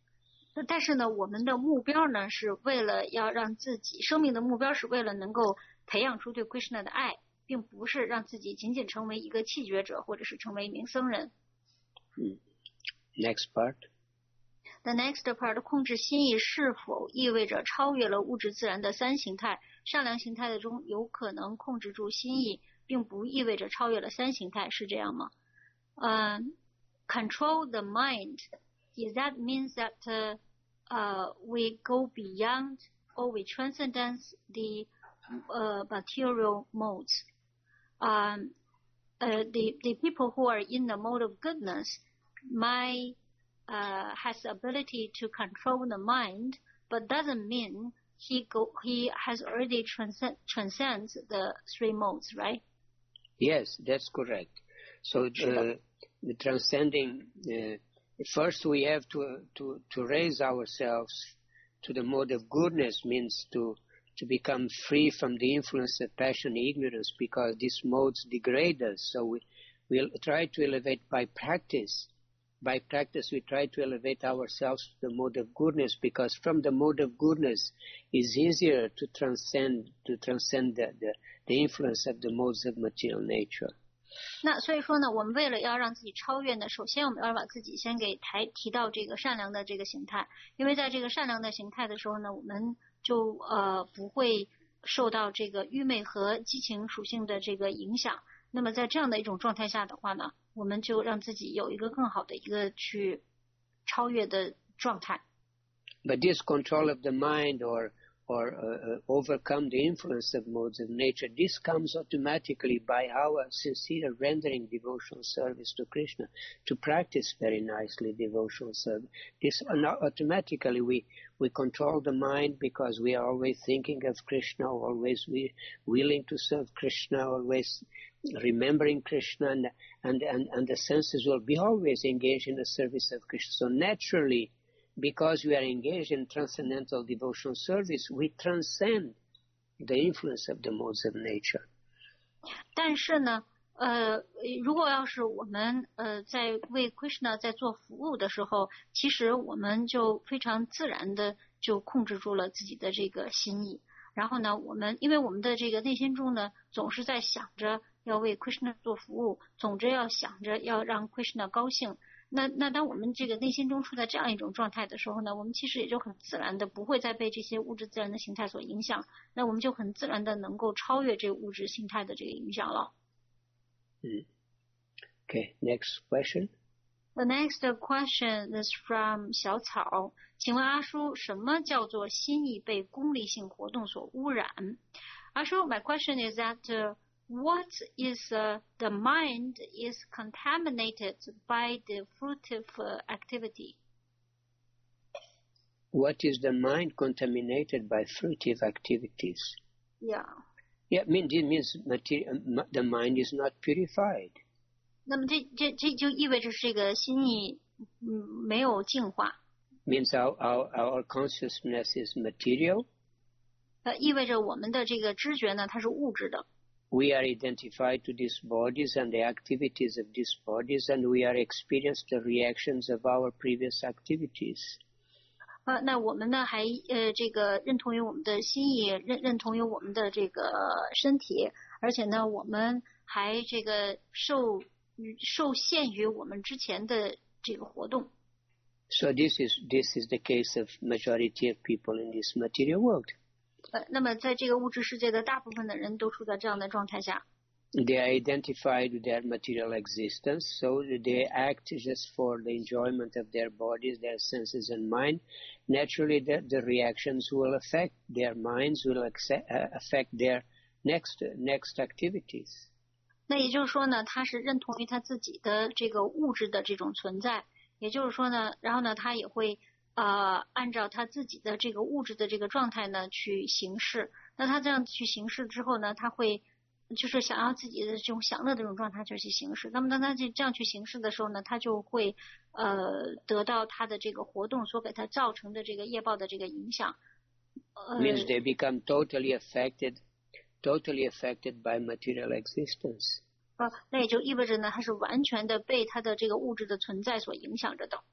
但是呢，我们的目标呢是为了要让自己生命的目标是为了能够培养出对 Krishna 的爱，并不是让自己仅仅成为一个弃绝者或者是成为一名僧人。 嗯 Next part。The next part， 控制心意是否意味着超越了物质自然的三形态？善良形态的中有可能控制住心意，并不意味着超越了三形态，是这样吗？呃、uh, Control the mind. Is that means that uh, uh, we go beyond or we transcendence the uh, material modes? Um, uh, the the people who are in the mode of goodness might uh, has the ability to control the mind, but doesn't mean he go he has already transcend transcends the three modes, right? Yes, that's correct. So uh, the transcending. Uh, First, we have to to to raise ourselves to the mode of goodness, means to to become free from the influence of passion and ignorance, because these modes degrade us. So we we'll try to elevate by practice. By practice, we try to elevate ourselves to the mode of goodness, because from the mode of goodness is easier to transcend to transcend the the, the influence of the modes of material nature. 那所以说呢，我们为了要让自己超越呢，首先我们要把自己先给抬提到这个善良的这个形态，因为在这个善良的形态的时候呢，我们就呃不会受到这个愚昧和激情属性的这个影响。那么在这样的一种状态下的话呢，我们就让自己有一个更好的一个去超越的状态。 But this control of the mind or or uh, overcome the influence of modes of nature, this comes automatically by our sincere rendering devotional service to Krishna, to practice very nicely devotional service. This automatically we, we control the mind because we are always thinking of Krishna, always we willing to serve Krishna, always remembering Krishna, and, and, and, and the senses will be always engaged in the service of Krishna. So naturally, because we are engaged in transcendental devotional service, we transcend the influence of the modes of nature. 但是呢，呃，如果要是我们呃在为 Krishna 在做服务的时候，其实我们就非常自然的就控制住了自己的这个心意。然后呢，我们因为我们的这个内心中呢，总是在想着要为 Krishna 做服务，总之要想着要让 Krishna 高兴。那那当我们这个内心中处在这样一种状态的时候呢，我们其实也就很自然的不会再被这些物质自然的形态所影响，那我们就很自然的能够超越这个物质形态的这个影响了。 嗯 Okay, next question. The next question is from 小草，请问阿叔，什么叫做心意被功利性活动所污染？阿叔 my question is that、uh, what is uh, the mind is contaminated by the fruitive uh, activity? What is the mind contaminated by fruitive activities? Yeah. Yeah, I mean, it means material, the mind is not purified. 那么这这这就意味着这个心意嗯没有净化。 Means our our our consciousness is material. 呃，意味着我们的这个知觉呢，它是物质的。 We are identified to these bodies and the activities of these bodies, and we are experienced the reactions of our previous activities. 呃，那我们呢还呃这个认同于我们的心意，认认同于我们的这个身体，而且呢我们还这个受受限于我们之前的这个活动。 So this is this is the case of majority of people in this material world. 呃，那么在这个物质世界的大部分的人都处在这样的状态下。 They are identified with their material existence, so they act just for the enjoyment of their bodies, their senses and mind. Naturally, the, the reactions will affect their minds, will accept, uh, affect their next next activities. 那也就是说呢，他是认同于他自己的这个物质的这种存在，也就是说呢，然后呢，他也会呃按照他自己的这个物质的这个状态呢去行事。那他这样去行事之后呢，他会就是想要自己的这种享乐的这种状态就去行事。那么当他这这样去行事的时候呢，他就会呃得到他的这个活动所给他造成的这个业报的这个影响。呃 Means they become totally affected, totally affected by material existence. 呃，那也就意味着呢，他是完全的被他的这个物质的存在所影响着的。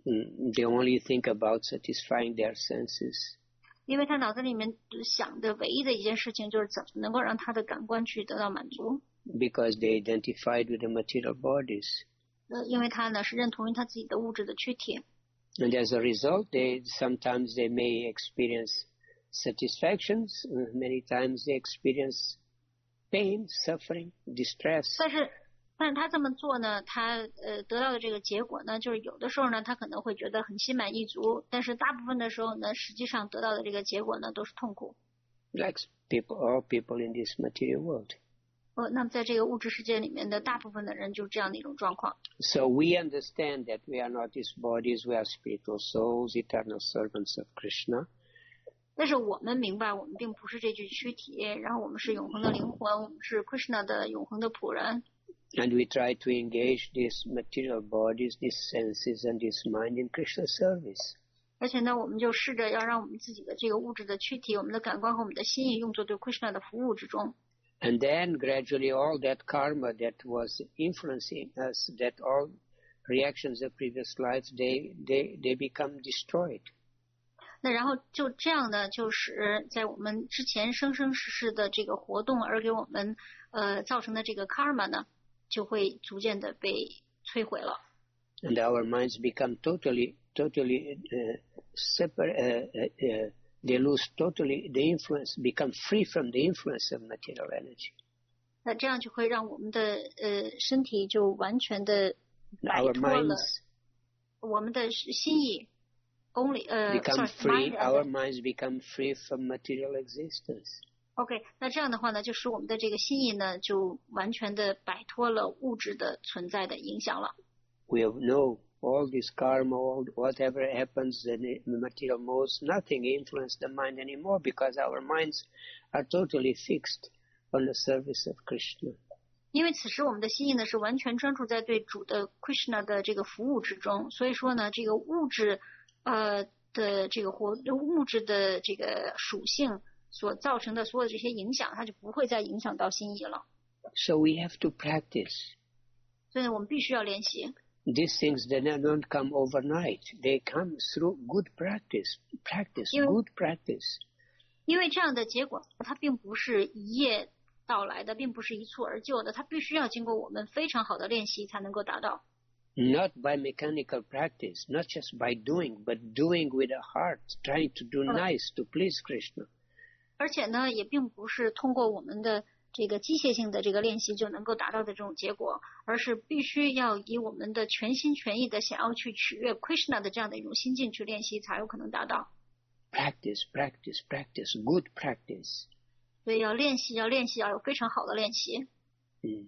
they only think about satisfying their senses. 因为他脑子里面想的唯一的一件事情就是怎么能够让他的感官去得到满足。 Because they identified with the material bodies. 呃，因为他呢是认同于他自己的物质的躯体。 And as a result, they sometimes they may experience satisfactions. Many times they experience pain, suffering, distress. 但是，但是他这么做呢，他呃得到的这个结果呢，就是有的时候呢，他可能会觉得很心满意足，但是大部分的时候呢，实际上得到的这个结果呢，都是痛苦。 Like people, all people in this material world. 呃，那么在这个物质世界里面的大部分的人就是这样的一种状况。 So we understand that we are not these bodies, we are spiritual souls, eternal servants of Krishna. 但是我们明白，我们并不是这具躯体，然后我们是永恒的灵魂，我们是 Krishna 的永恒的仆人。 And we try to engage these material bodies, these senses, and this mind in Krishna service. 而且呢，我们就试着要让我们自己的这个物质的躯体、我们的感官和我们的心意用作对 Krishna 的服务之中。 And then gradually all that karma that was influencing us, that all reactions of previous lives, they, they, they become destroyed. 那然后就这样呢，就使在我们之前生生世世的这个活动而给我们呃造成的这个 karma 呢，就会逐渐的被摧毁了。 And our minds become totally, totally uh, separate. Uh, uh, they lose totally the influence, become free from the influence of material energy. 那这样就会让我们的呃身体就完全的摆 Our 脱了 minds 我们的心意。Only, 呃 become sorry, free. mind Our and- minds become free from material existence. OK， 那这样的话呢，就使我们的这个心意呢，就完全的摆脱了物质的存在的影响了。 We have no all this karma, all, whatever happens in the material modes, nothing influences the mind anymore because our minds are totally fixed on the service of Krishna. 因为此时我们的心意呢是完全专注在对主的 Krishna 的这个服务之中，所以说呢，这个物质呃的这个活物质的这个属性所造成的所有这些影响，它就不会再影响到心意了。 So we have to practice. 所以我们必须要练习。 These things, they don't come overnight. They come through good practice, practice, You- good practice. 因为这样的结果，它并不是一夜到来的，并不是一蹴而就的，它必须要经过我们非常好的练习才能够达到。 Not by mechanical practice, not just by doing, but doing with a heart, trying to do nice, to please Krishna. 而且呢，也并不是通过我们的这个机械性的这个练习就能够达到的这种结果，而是必须要以我们的全心全意的想要去取悦 Krishna 的这样的一种心境去练习，才有可能达到。 Practice, practice, practice, good practice. 所以要练习，要练习，要有非常好的练习。 Mm.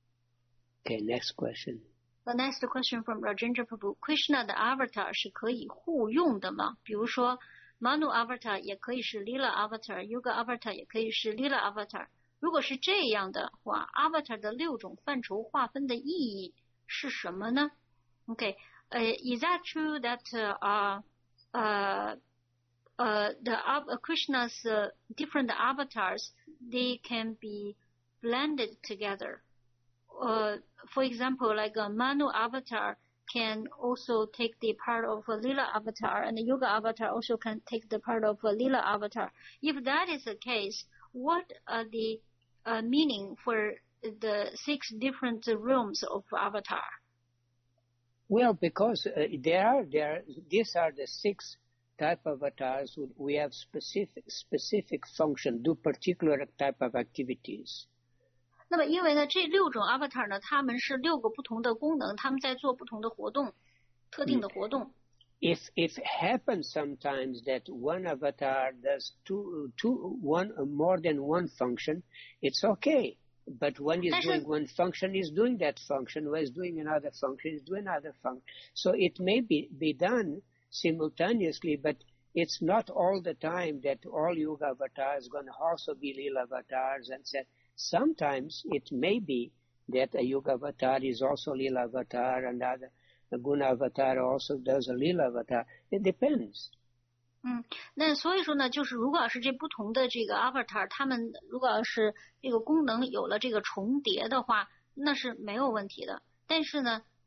Okay, next question. The next question from Rajendra Prabhu: Krishna 的 avatar 是可以互用的吗？比如说 Manu avatar 也可以是 Lila avatar，Yoga avatar 也可以是 Lila avatar。如果是这样的话 ，avatar 的六种范畴划分的意义是什么呢 ？Okay, uh, is that true that uh, uh, uh, the uh, Krishna's uh, different avatars they can be blended together? Uh, for example, like a Manu avatar can also take the part of a Lila avatar, and the Yoga avatar also can take the part of a Lila avatar. If that is the case, what are the uh, meaning for the six different rooms of avatar? Well, because uh, there are there these are the six type of avatars. We have specific specific function, do particular type of activities. 那么，因为呢，这六种 avatar 呢，他们是六个不同的功能，他们在做不同的活动，特定的活动。 If if it happens sometimes that one avatar does two two one uh, more than one function, it's okay. But when he's doing one function, he's doing that function. When he's doing another function, he's doing another function. So it may be, be done simultaneously, but it's not all the time that all yoga avatars are going to also be lila avatars. And so sometimes it may be that a yoga avatar is also lila avatar, and other a guna avatar also does a lila avatar. It depends. 嗯，那所以说呢，就是如果要是这不同的这个 avatar， 他们如果要是这个功能有了这个重叠的话，那是没有问题的。但是呢，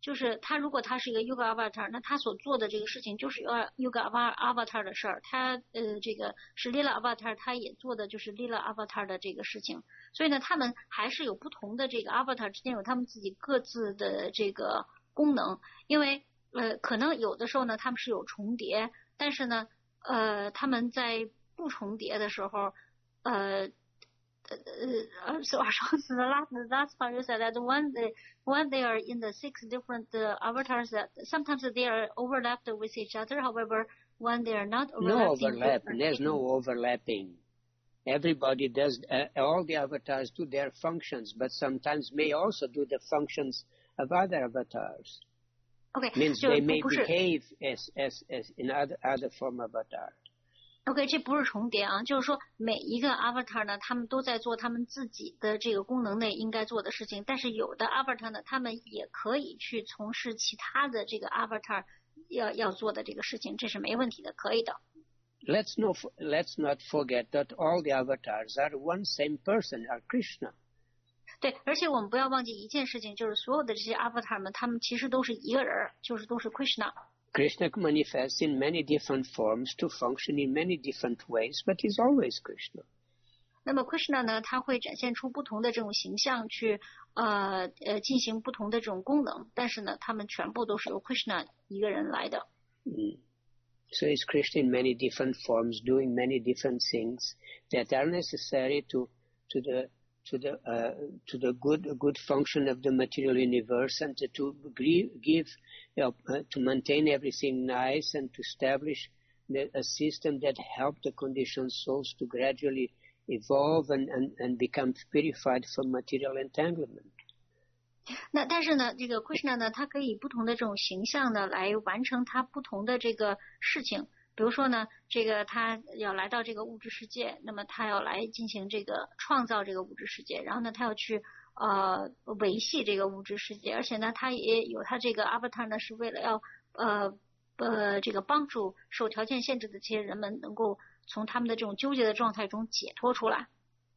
就是他如果他是一个 Yoga Avatar， 那他所做的这个事情就是 Yoga Avatar 的事儿，他呃这个是 Lila Avatar， 他也做的就是 Lila Avatar 的这个事情，所以呢，他们还是有不同的这个 Avatar 之间有他们自己各自的这个功能，因为呃可能有的时候呢他们是有重叠，但是呢呃他们在不重叠的时候，呃。Uh, so the last, the last part you said that when they, when they are in the six different uh, avatars, that sometimes they are overlapped with each other. However, when they are not overlapping, no overlap. There's no overlapping. Everybody does. Uh, all the avatars do their functions, but sometimes may also do the functions of other avatars. Okay, means they may behave as as as in other other form avatar. OK， 这不是重叠啊，就是说每一个 avatar 呢，他们都在做他们自己的这个功能内应该做的事情，但是有的 avatar 呢，他们也可以去从事其他的这个 avatar 要要做的这个事情，这是没问题的，可以的。 Let's not let's not forget that all the avatars are one same person, are Krishna. 对，而且我们不要忘记一件事情，就是所有的这些 avatar 们，他们其实都是一个人，就是都是 Krishna。Krishna manifests in many different forms to function in many different ways, but he's always Krishna. 那么 Krishna 呢，他会展现出不同的这种形象去呃呃进行不同的这种功能，但是呢，他们全部都是由 Krishna 一个人来的。 Mm. So it's Krishna in many different forms, doing many different things that are necessary to to the to the uh, to the good good function of the material universe, and to, to give uh, to maintain everything nice, and to establish the, a system that help the conditioned souls to gradually evolve and, and, and become purified from material entanglement. 那但是呢，这个 Krishna 呢，他可以不同的这种形象呢，来完成他不同的这个事情。比如说呢，这个他要来到这个物质世界，那么他要来进行这个创造这个物质世界，然后呢，他要去呃维系这个物质世界，而且呢，他也有他这个 avatar 呢，是为了要呃呃这个帮助受条件限制的这些人们能够从他们的这种纠结的状态中解脱出来。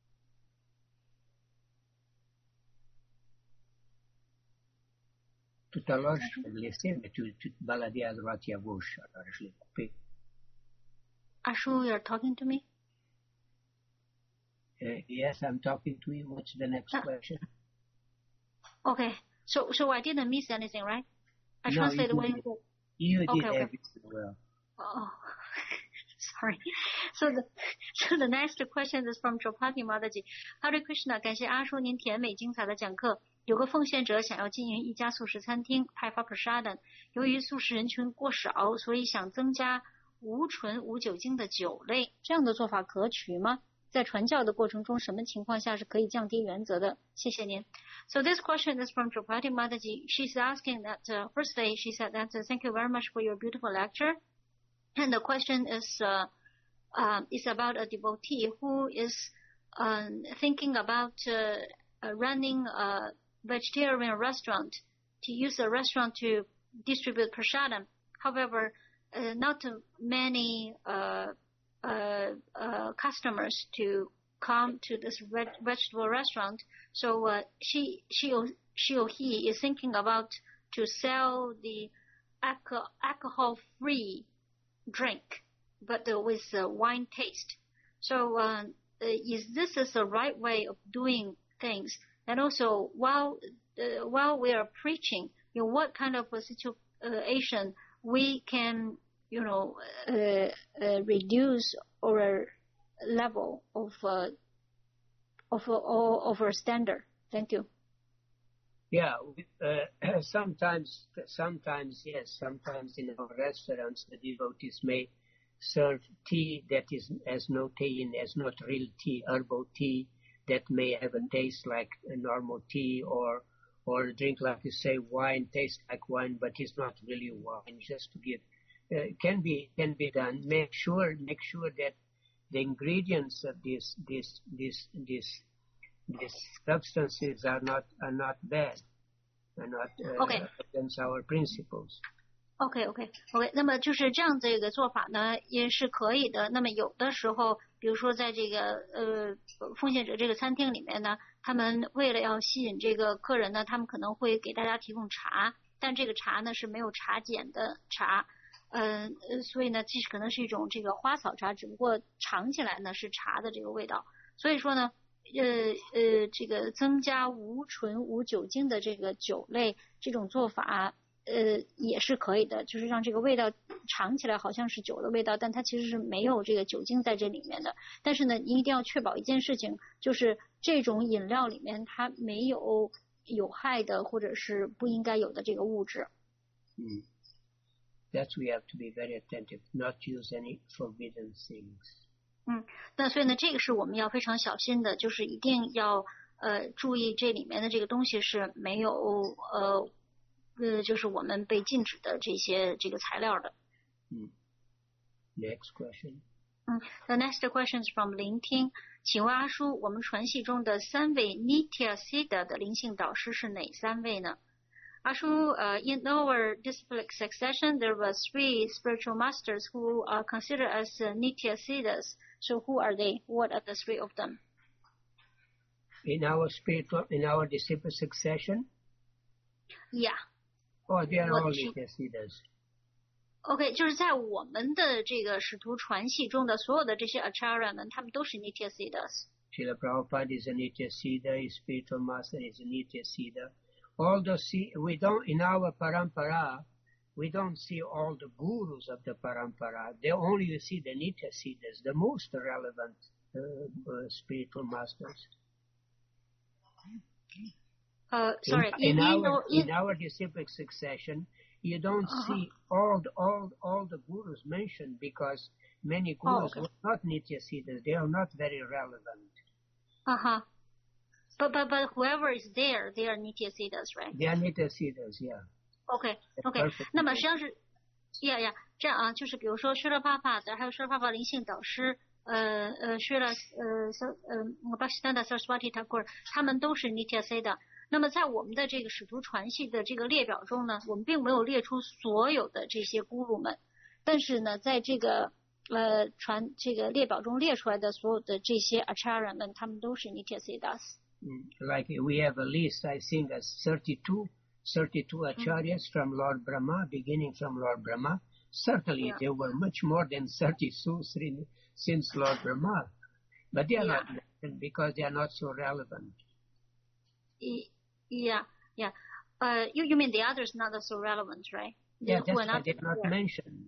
Tout à l'heure, je te laissais, mais tu, tu te baladais à droite et à gauche, alors je l'ai coupé. Ashu, you're talking to me? Uh, yes, I'm talking to you. What's the next uh, question? Okay, so so I didn't miss anything, right? I no, translated you when did, you You okay, did okay. everything well. Oh, sorry. So the so the next question is from Draupadi Mataji. Hare Krishna, 感谢阿叔您甜美精彩的讲课。有个奉献者想要经营一家素食餐厅，派发 prasadam， 由于素食人群过少，所以想增加无醇无酒精的酒类，这样的做法可取吗？在传教的过程中，什么情况下是可以降低原则的？谢谢您。So this question is from Draupadi Mataji. She's asking that uh, firstly, she said that uh, thank you very much for your beautiful lecture. And the question is uh, uh, is about a devotee who is um, thinking about uh, uh, running a vegetarian restaurant, to use a restaurant to distribute prasadam. However, uh, not many uh, uh, uh, customers to come to this veg vegetable restaurant. So uh, she she or, she or he is thinking about to sell the alcohol, alcohol-free drink, but uh, with uh, wine taste. So uh, is this is the right way of doing things? And also, while uh, while we are preaching, you know, what kind of a situation we can, you know, uh, uh, reduce our level of uh, of of our standard. Thank you. Yeah, uh, sometimes, sometimes yes, sometimes in our restaurants the devotees may serve tea that is has no tea in, as not real tea, herbal tea. That may have a taste like a normal tea, or or a drink like you say wine tastes like wine, but it's not really wine. Just to give, uh, can be can be done. Make sure make sure that the ingredients of this this this this these substances are not are not bad, are not uh, okay. against our principles. OK OK OK， 那么就是这样，这个做法呢也是可以的。那么有的时候，比如说在这个呃奉献者这个餐厅里面呢，他们为了要吸引这个客人呢，他们可能会给大家提供茶。 但这个茶呢是没有茶碱的茶，呃呃，所以呢，其实可能是一种这个花草茶，只不过尝起来呢是茶的这个味道。所以说呢，呃呃，这个增加无醇无酒精的这个酒类这种做法，呃也是可以的，就是让这个味道尝起来好像是酒的味道，但它其实是没有这个酒精在这里面的。但是呢，你一定要确保一件事情，就是这种饮料里面它没有有害的或者是不应该有的这个物质。 嗯。That's we have to be very attentive, not use any forbidden things. 嗯，那所以呢，这个是我们要非常小心的，就是一定要呃注意这里面的这个东西是没有呃呃，就是我们被禁止的这些这个材料的。 嗯。Next question. 嗯 ，The next question is from 聆听，请问阿叔，我们传系中的三位 Nitya Siddha 的灵性导师是哪三位呢？Ashu, uh, in our disciplic succession, there were three spiritual masters who are considered as uh, Nitya Siddhas. So who are they? What are the three of them? In our spiritual, in our disciplic succession? Yeah. Oh, they are What all she- Nitya Siddhas. OK， 就是在我们的这个使徒传系中的所有的这些 Acharya 们，他们都是 Nitya Siddhas。 Srila Prabhupada is a Nitya Siddha, his spiritual master is a Nitya Siddha. All the see, we don't, in our parampara, we don't see all the gurus of the parampara. They only see the Nitya Siddhas, the most relevant uh, uh, spiritual masters. Uh, sorry, in, in, in, our, in, in our disciplic succession, you don't uh-huh. see all the, all, all the gurus mentioned because many gurus oh, okay. were not Nitya Siddhas. They are not very relevant. Uh-huh. But, but, but whoever is there, they are Nitya Siddhas, right? They are Nitya Siddhas, yeah. OK, OK. 那么实际上是，呀呀，这样啊，就是比如说施勒帕帕的，还有施勒帕帕灵性导师，呃呃，施勒呃呃巴西丹的 Saraswati Thakur， 他们都是 Nitya Siddha。那么在我们的这个使徒传系的这个列表中呢，我们并没有列出所有的这些咕噜们，但是呢，在这个呃传这个列表中列出来的所有的这些 Acharya 们，他们都是 Nitya Siddhas。 Like we have a list, I think, as thirty-two, thirty-two acharyas from Lord Brahma, beginning from Lord Brahma. Certainly, Yeah. there were much more than thirty-two since Lord Brahma, but they are Yeah. not mentioned because they are not so relevant. Yeah, yeah. Uh, you you mean the others not so relevant, right? Yeah, Who that's are why they're not yeah. mentioned.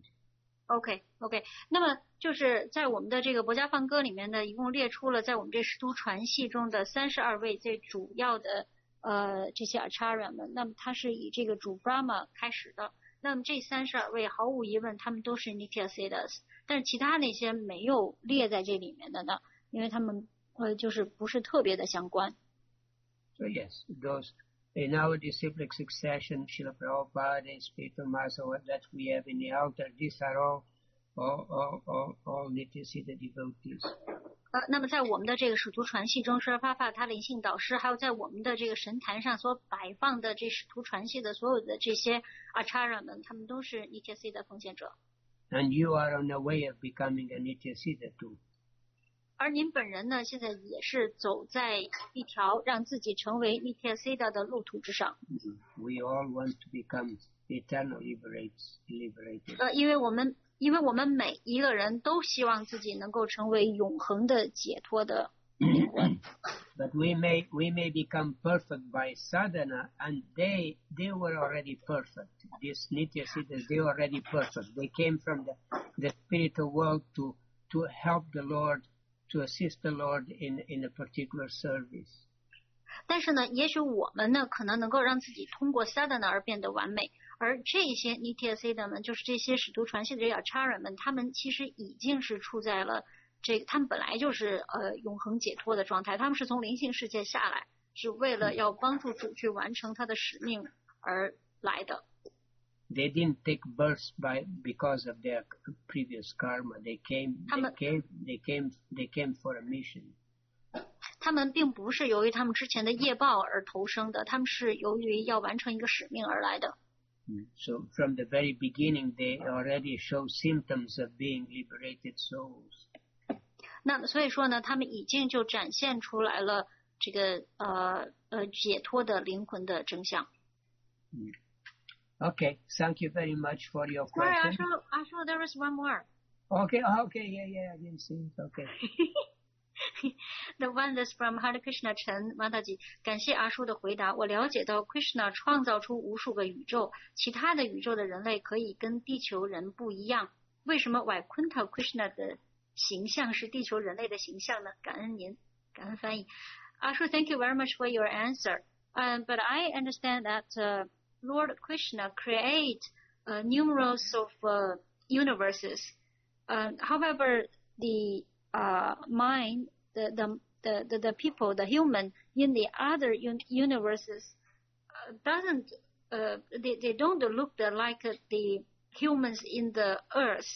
OK OK， 那么就是在我们的这个《博家梵歌》里面呢，一共列出了在我们这师徒传系中的三十二位最主要的呃这些 Acharya 们。那么它是以这个主 Brahma 开始的。那么这三十二位毫无疑问，他们都是 Nitya Siddhas， 但是其他那些没有列在这里面的呢，因为他们呃就是不是特别的相关。 So yes, those in our disciplic succession, Srila Prabhupada and Spiritual Master that we have in the altar, these are all all all all, all Nitya Siddha devotees. 呃，那么在我们的这个使徒传系中，施拉帕帕他灵性导师，还有在我们的这个神坛上所摆放的这使徒传系的所有的这些 Acharya 们，他们都是 Nitya Siddha 奉献者。 And you are on the way of becoming a Nitya Siddha too. 而您本人呢，现在也是走在一条让自己成为 Nitya Siddha 的路途之上。 We all want to become eternal liberates, liberated. 呃，因为我们因为我们每一个人都希望自己能够成为永恒的解脱的灵魂。 But we may we may become perfect by sadhana, and they they were already perfect. These Nitya Siddhas, they were already perfect. They came from the the spiritual world to to help the Lord, to assist the Lord in in a particular service. 但是呢，也许我们呢，可能能够让自己通过 sadhana 而变得完美，而这些 Nitya Siddha 们，就是这些使徒传系的这些 Acharya 们，他们其实已经是处在了这个，他们本来就是呃永恒解脱的状态，他们是从灵性世界下来，是为了要帮助主去完成他的使命而来的。 They didn't take birth by because of their previous karma. They came, they came, they came, they came for a mission. 他们并不是由于他们之前的业报而投生的，他们是由于要完成一个使命而来的。 So from the very beginning, they already show symptoms of being liberated souls. 那么所以说呢，他们已经就展现出来了这个呃呃解脱的灵魂的真相。 Okay, thank you very much for your Sorry, question. Ashu, Ashu, there is one more. Okay, okay, yeah, yeah, I didn't see it. Okay. The one that's from Hare Krishna 陈 Mataji， 感谢阿叔的回答。我了解到 Krishna 创造出无数个宇宙，其他的宇宙的人类可以跟地球人不一样。为什么 Vaikuntha Krishna 的形象是地球人类的形象呢？感恩您，感恩翻译。阿叔 ，Thank you very much for your answer. Um, but I understand that uh, Lord Krishna create uh, numerous of uh, universes. Uh, however, the uh, mind, the, the the the the people, the human in the other un- universes uh, doesn't uh, they they don't look like the humans in the earth.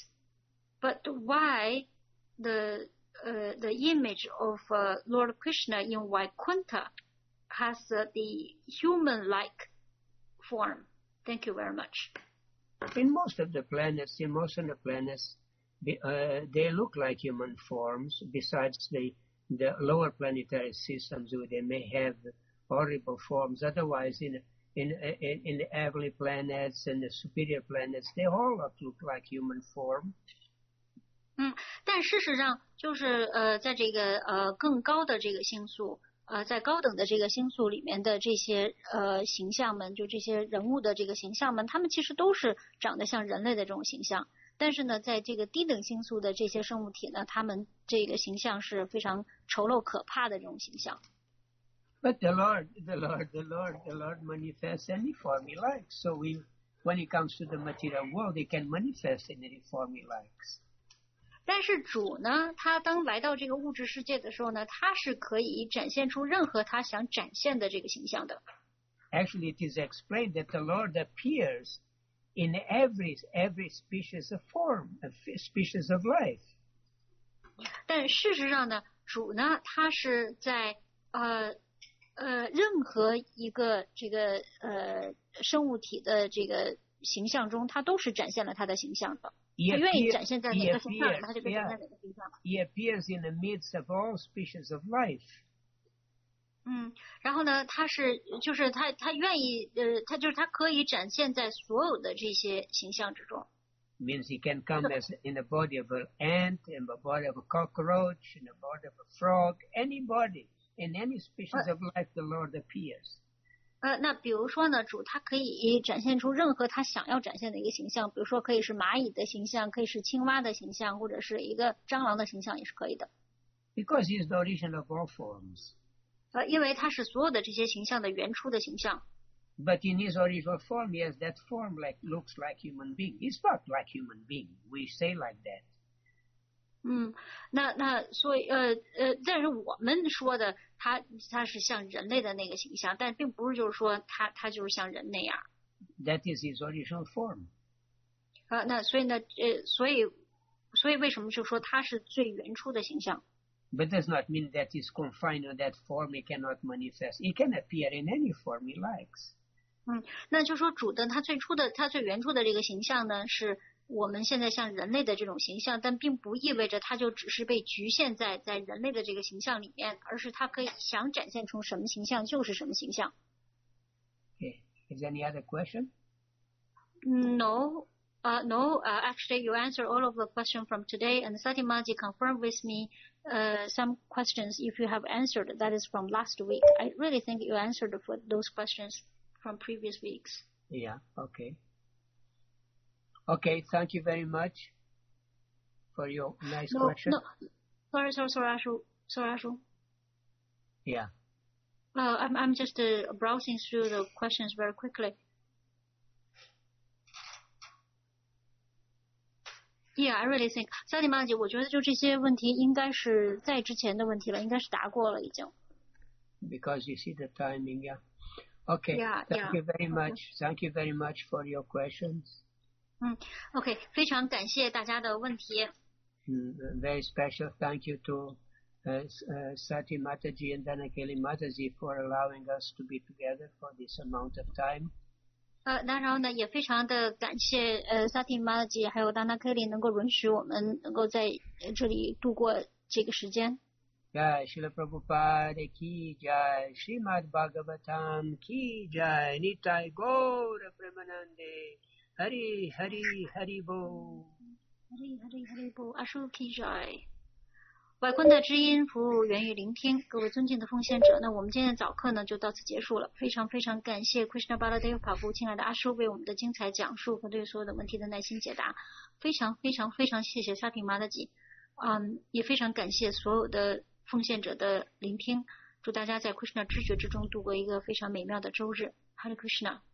But why the uh, the image of uh, Lord Krishna in Vaikuntha has uh, the human-like form? Thank you very much. In most of the planets, in most of the planets, the, uh, they look like human forms. Besides the the lower planetary systems, where they may have horrible forms. Otherwise, in in in, in the heavenly planets and the superior planets, they all look like human form. 嗯，但事实上就是呃，在这个呃更高的这个星宿。呃，在高等的这个星宿里面的这些呃形象们，就这些人物的这个形象们，他们其实都是长得像人类的这种形象。但是呢，在这个低等星宿的这些生物体呢，他们这个形象是非常丑陋可怕的这种形象。 But the Lord, the Lord, the Lord, the Lord manifests any form He likes. So we, when it comes to the material world, He can manifest in any form He likes. 但是主呢，他当来到这个物质世界的时候呢，他是可以展现出任何他想展现的这个形象的。 Actually, it is explained that the Lord appears in every every species of form, a species of life. 但事实上呢，主呢，他是在呃呃任何一个这个呃生物体的这个形象中，他都是展现了他的形象的。他愿意展现在哪个形象里，他就展现在哪个形象。 He appears in the midst of all species of life. 嗯，然后呢，他是就是他他愿意呃，他就是他可以展现在所有的这些形象之中。 Means he can come as in the body of an ant, in the body of a cockroach, in the body of a frog, any body, in any species of life, the Lord appears. 呃，那比如说呢，主他可以展现出任何他想要展现的一个形象，比如说可以是蚂蚁的形象，可以是青蛙的形象，或者是一个蟑螂的形象，也是可以的。 Because he is the origin of all forms. 呃，因为他是所有的这些形象的原初的形象。 But in his original form, he has that form like looks like human being. He's not like human being. We say like that. 嗯，那那所以呃呃，但是我们说的他他是像人类的那个形象，但并不是就是说他他就是像人那样。 That is his original form. 啊，那所以呢，呃，所以所以为什么就说他是最原初的形象？ But does not mean that he's confined to that form. He cannot manifest. He can appear in any form he likes. 嗯，那就说主的他最初的他最原初的这个形象呢，是我们现在像人类的这种形象，但并不意味着他就只是被局限在在人类的这个形象里面，而是他可以想展现出什么形象就是什么形象。 Okay. Is there any other question? No, uh, no. Uh, actually, you answered all of the questions from today, and Satimaji confirmed with me uh, some questions. If you have answered, that is from last week. I really think you answered for those questions from previous weeks. Yeah. Okay. Okay. Thank you very much for your nice No, question. no. Sorry, sorry, sorry, Ashu. Sorry, Ashu. Yeah. Uh, I'm I'm just uh, browsing through the questions very quickly. Yeah, I really think 萨蒂玛姐，我觉得就这些问题应该是在之前的问题了，应该是答过了已经。 Because you see the timing, yeah. Okay. Yeah, Thank yeah. you very much. Thank you very much for your questions. 嗯 ，OK， 非常感谢大家的问题。 Mm, very special thank you to uh, uh, Sati Mataji and Danakeli Mataji for allowing us to be together for this amount of time. 呃，那然后呢，也非常的感谢呃萨蒂玛吉还有达纳克里能够允许我们能够在这里度过这个时间。 Jai Srila Prabhupada ki Jai, Srimad Bhagavatam ki Jai, Nitai Gaura Premanande, Hari Hari Hari Bo Hari Hari Hari Bo Ashu ki Jai。外观的知音服务源于聆听，各位尊敬的奉献者，那我们今天的早课呢就到此结束了。非常非常感谢 Krishna Baladev 法夫亲爱的阿叔为我们的精彩讲述和对所有的问题的耐心解答，非常非常非常谢谢沙提玛拉吉，嗯，也非常感谢所有的奉献者的聆听，祝大家在 Krishna 知觉之中度过一个非常美妙的周日。Hare Krishna。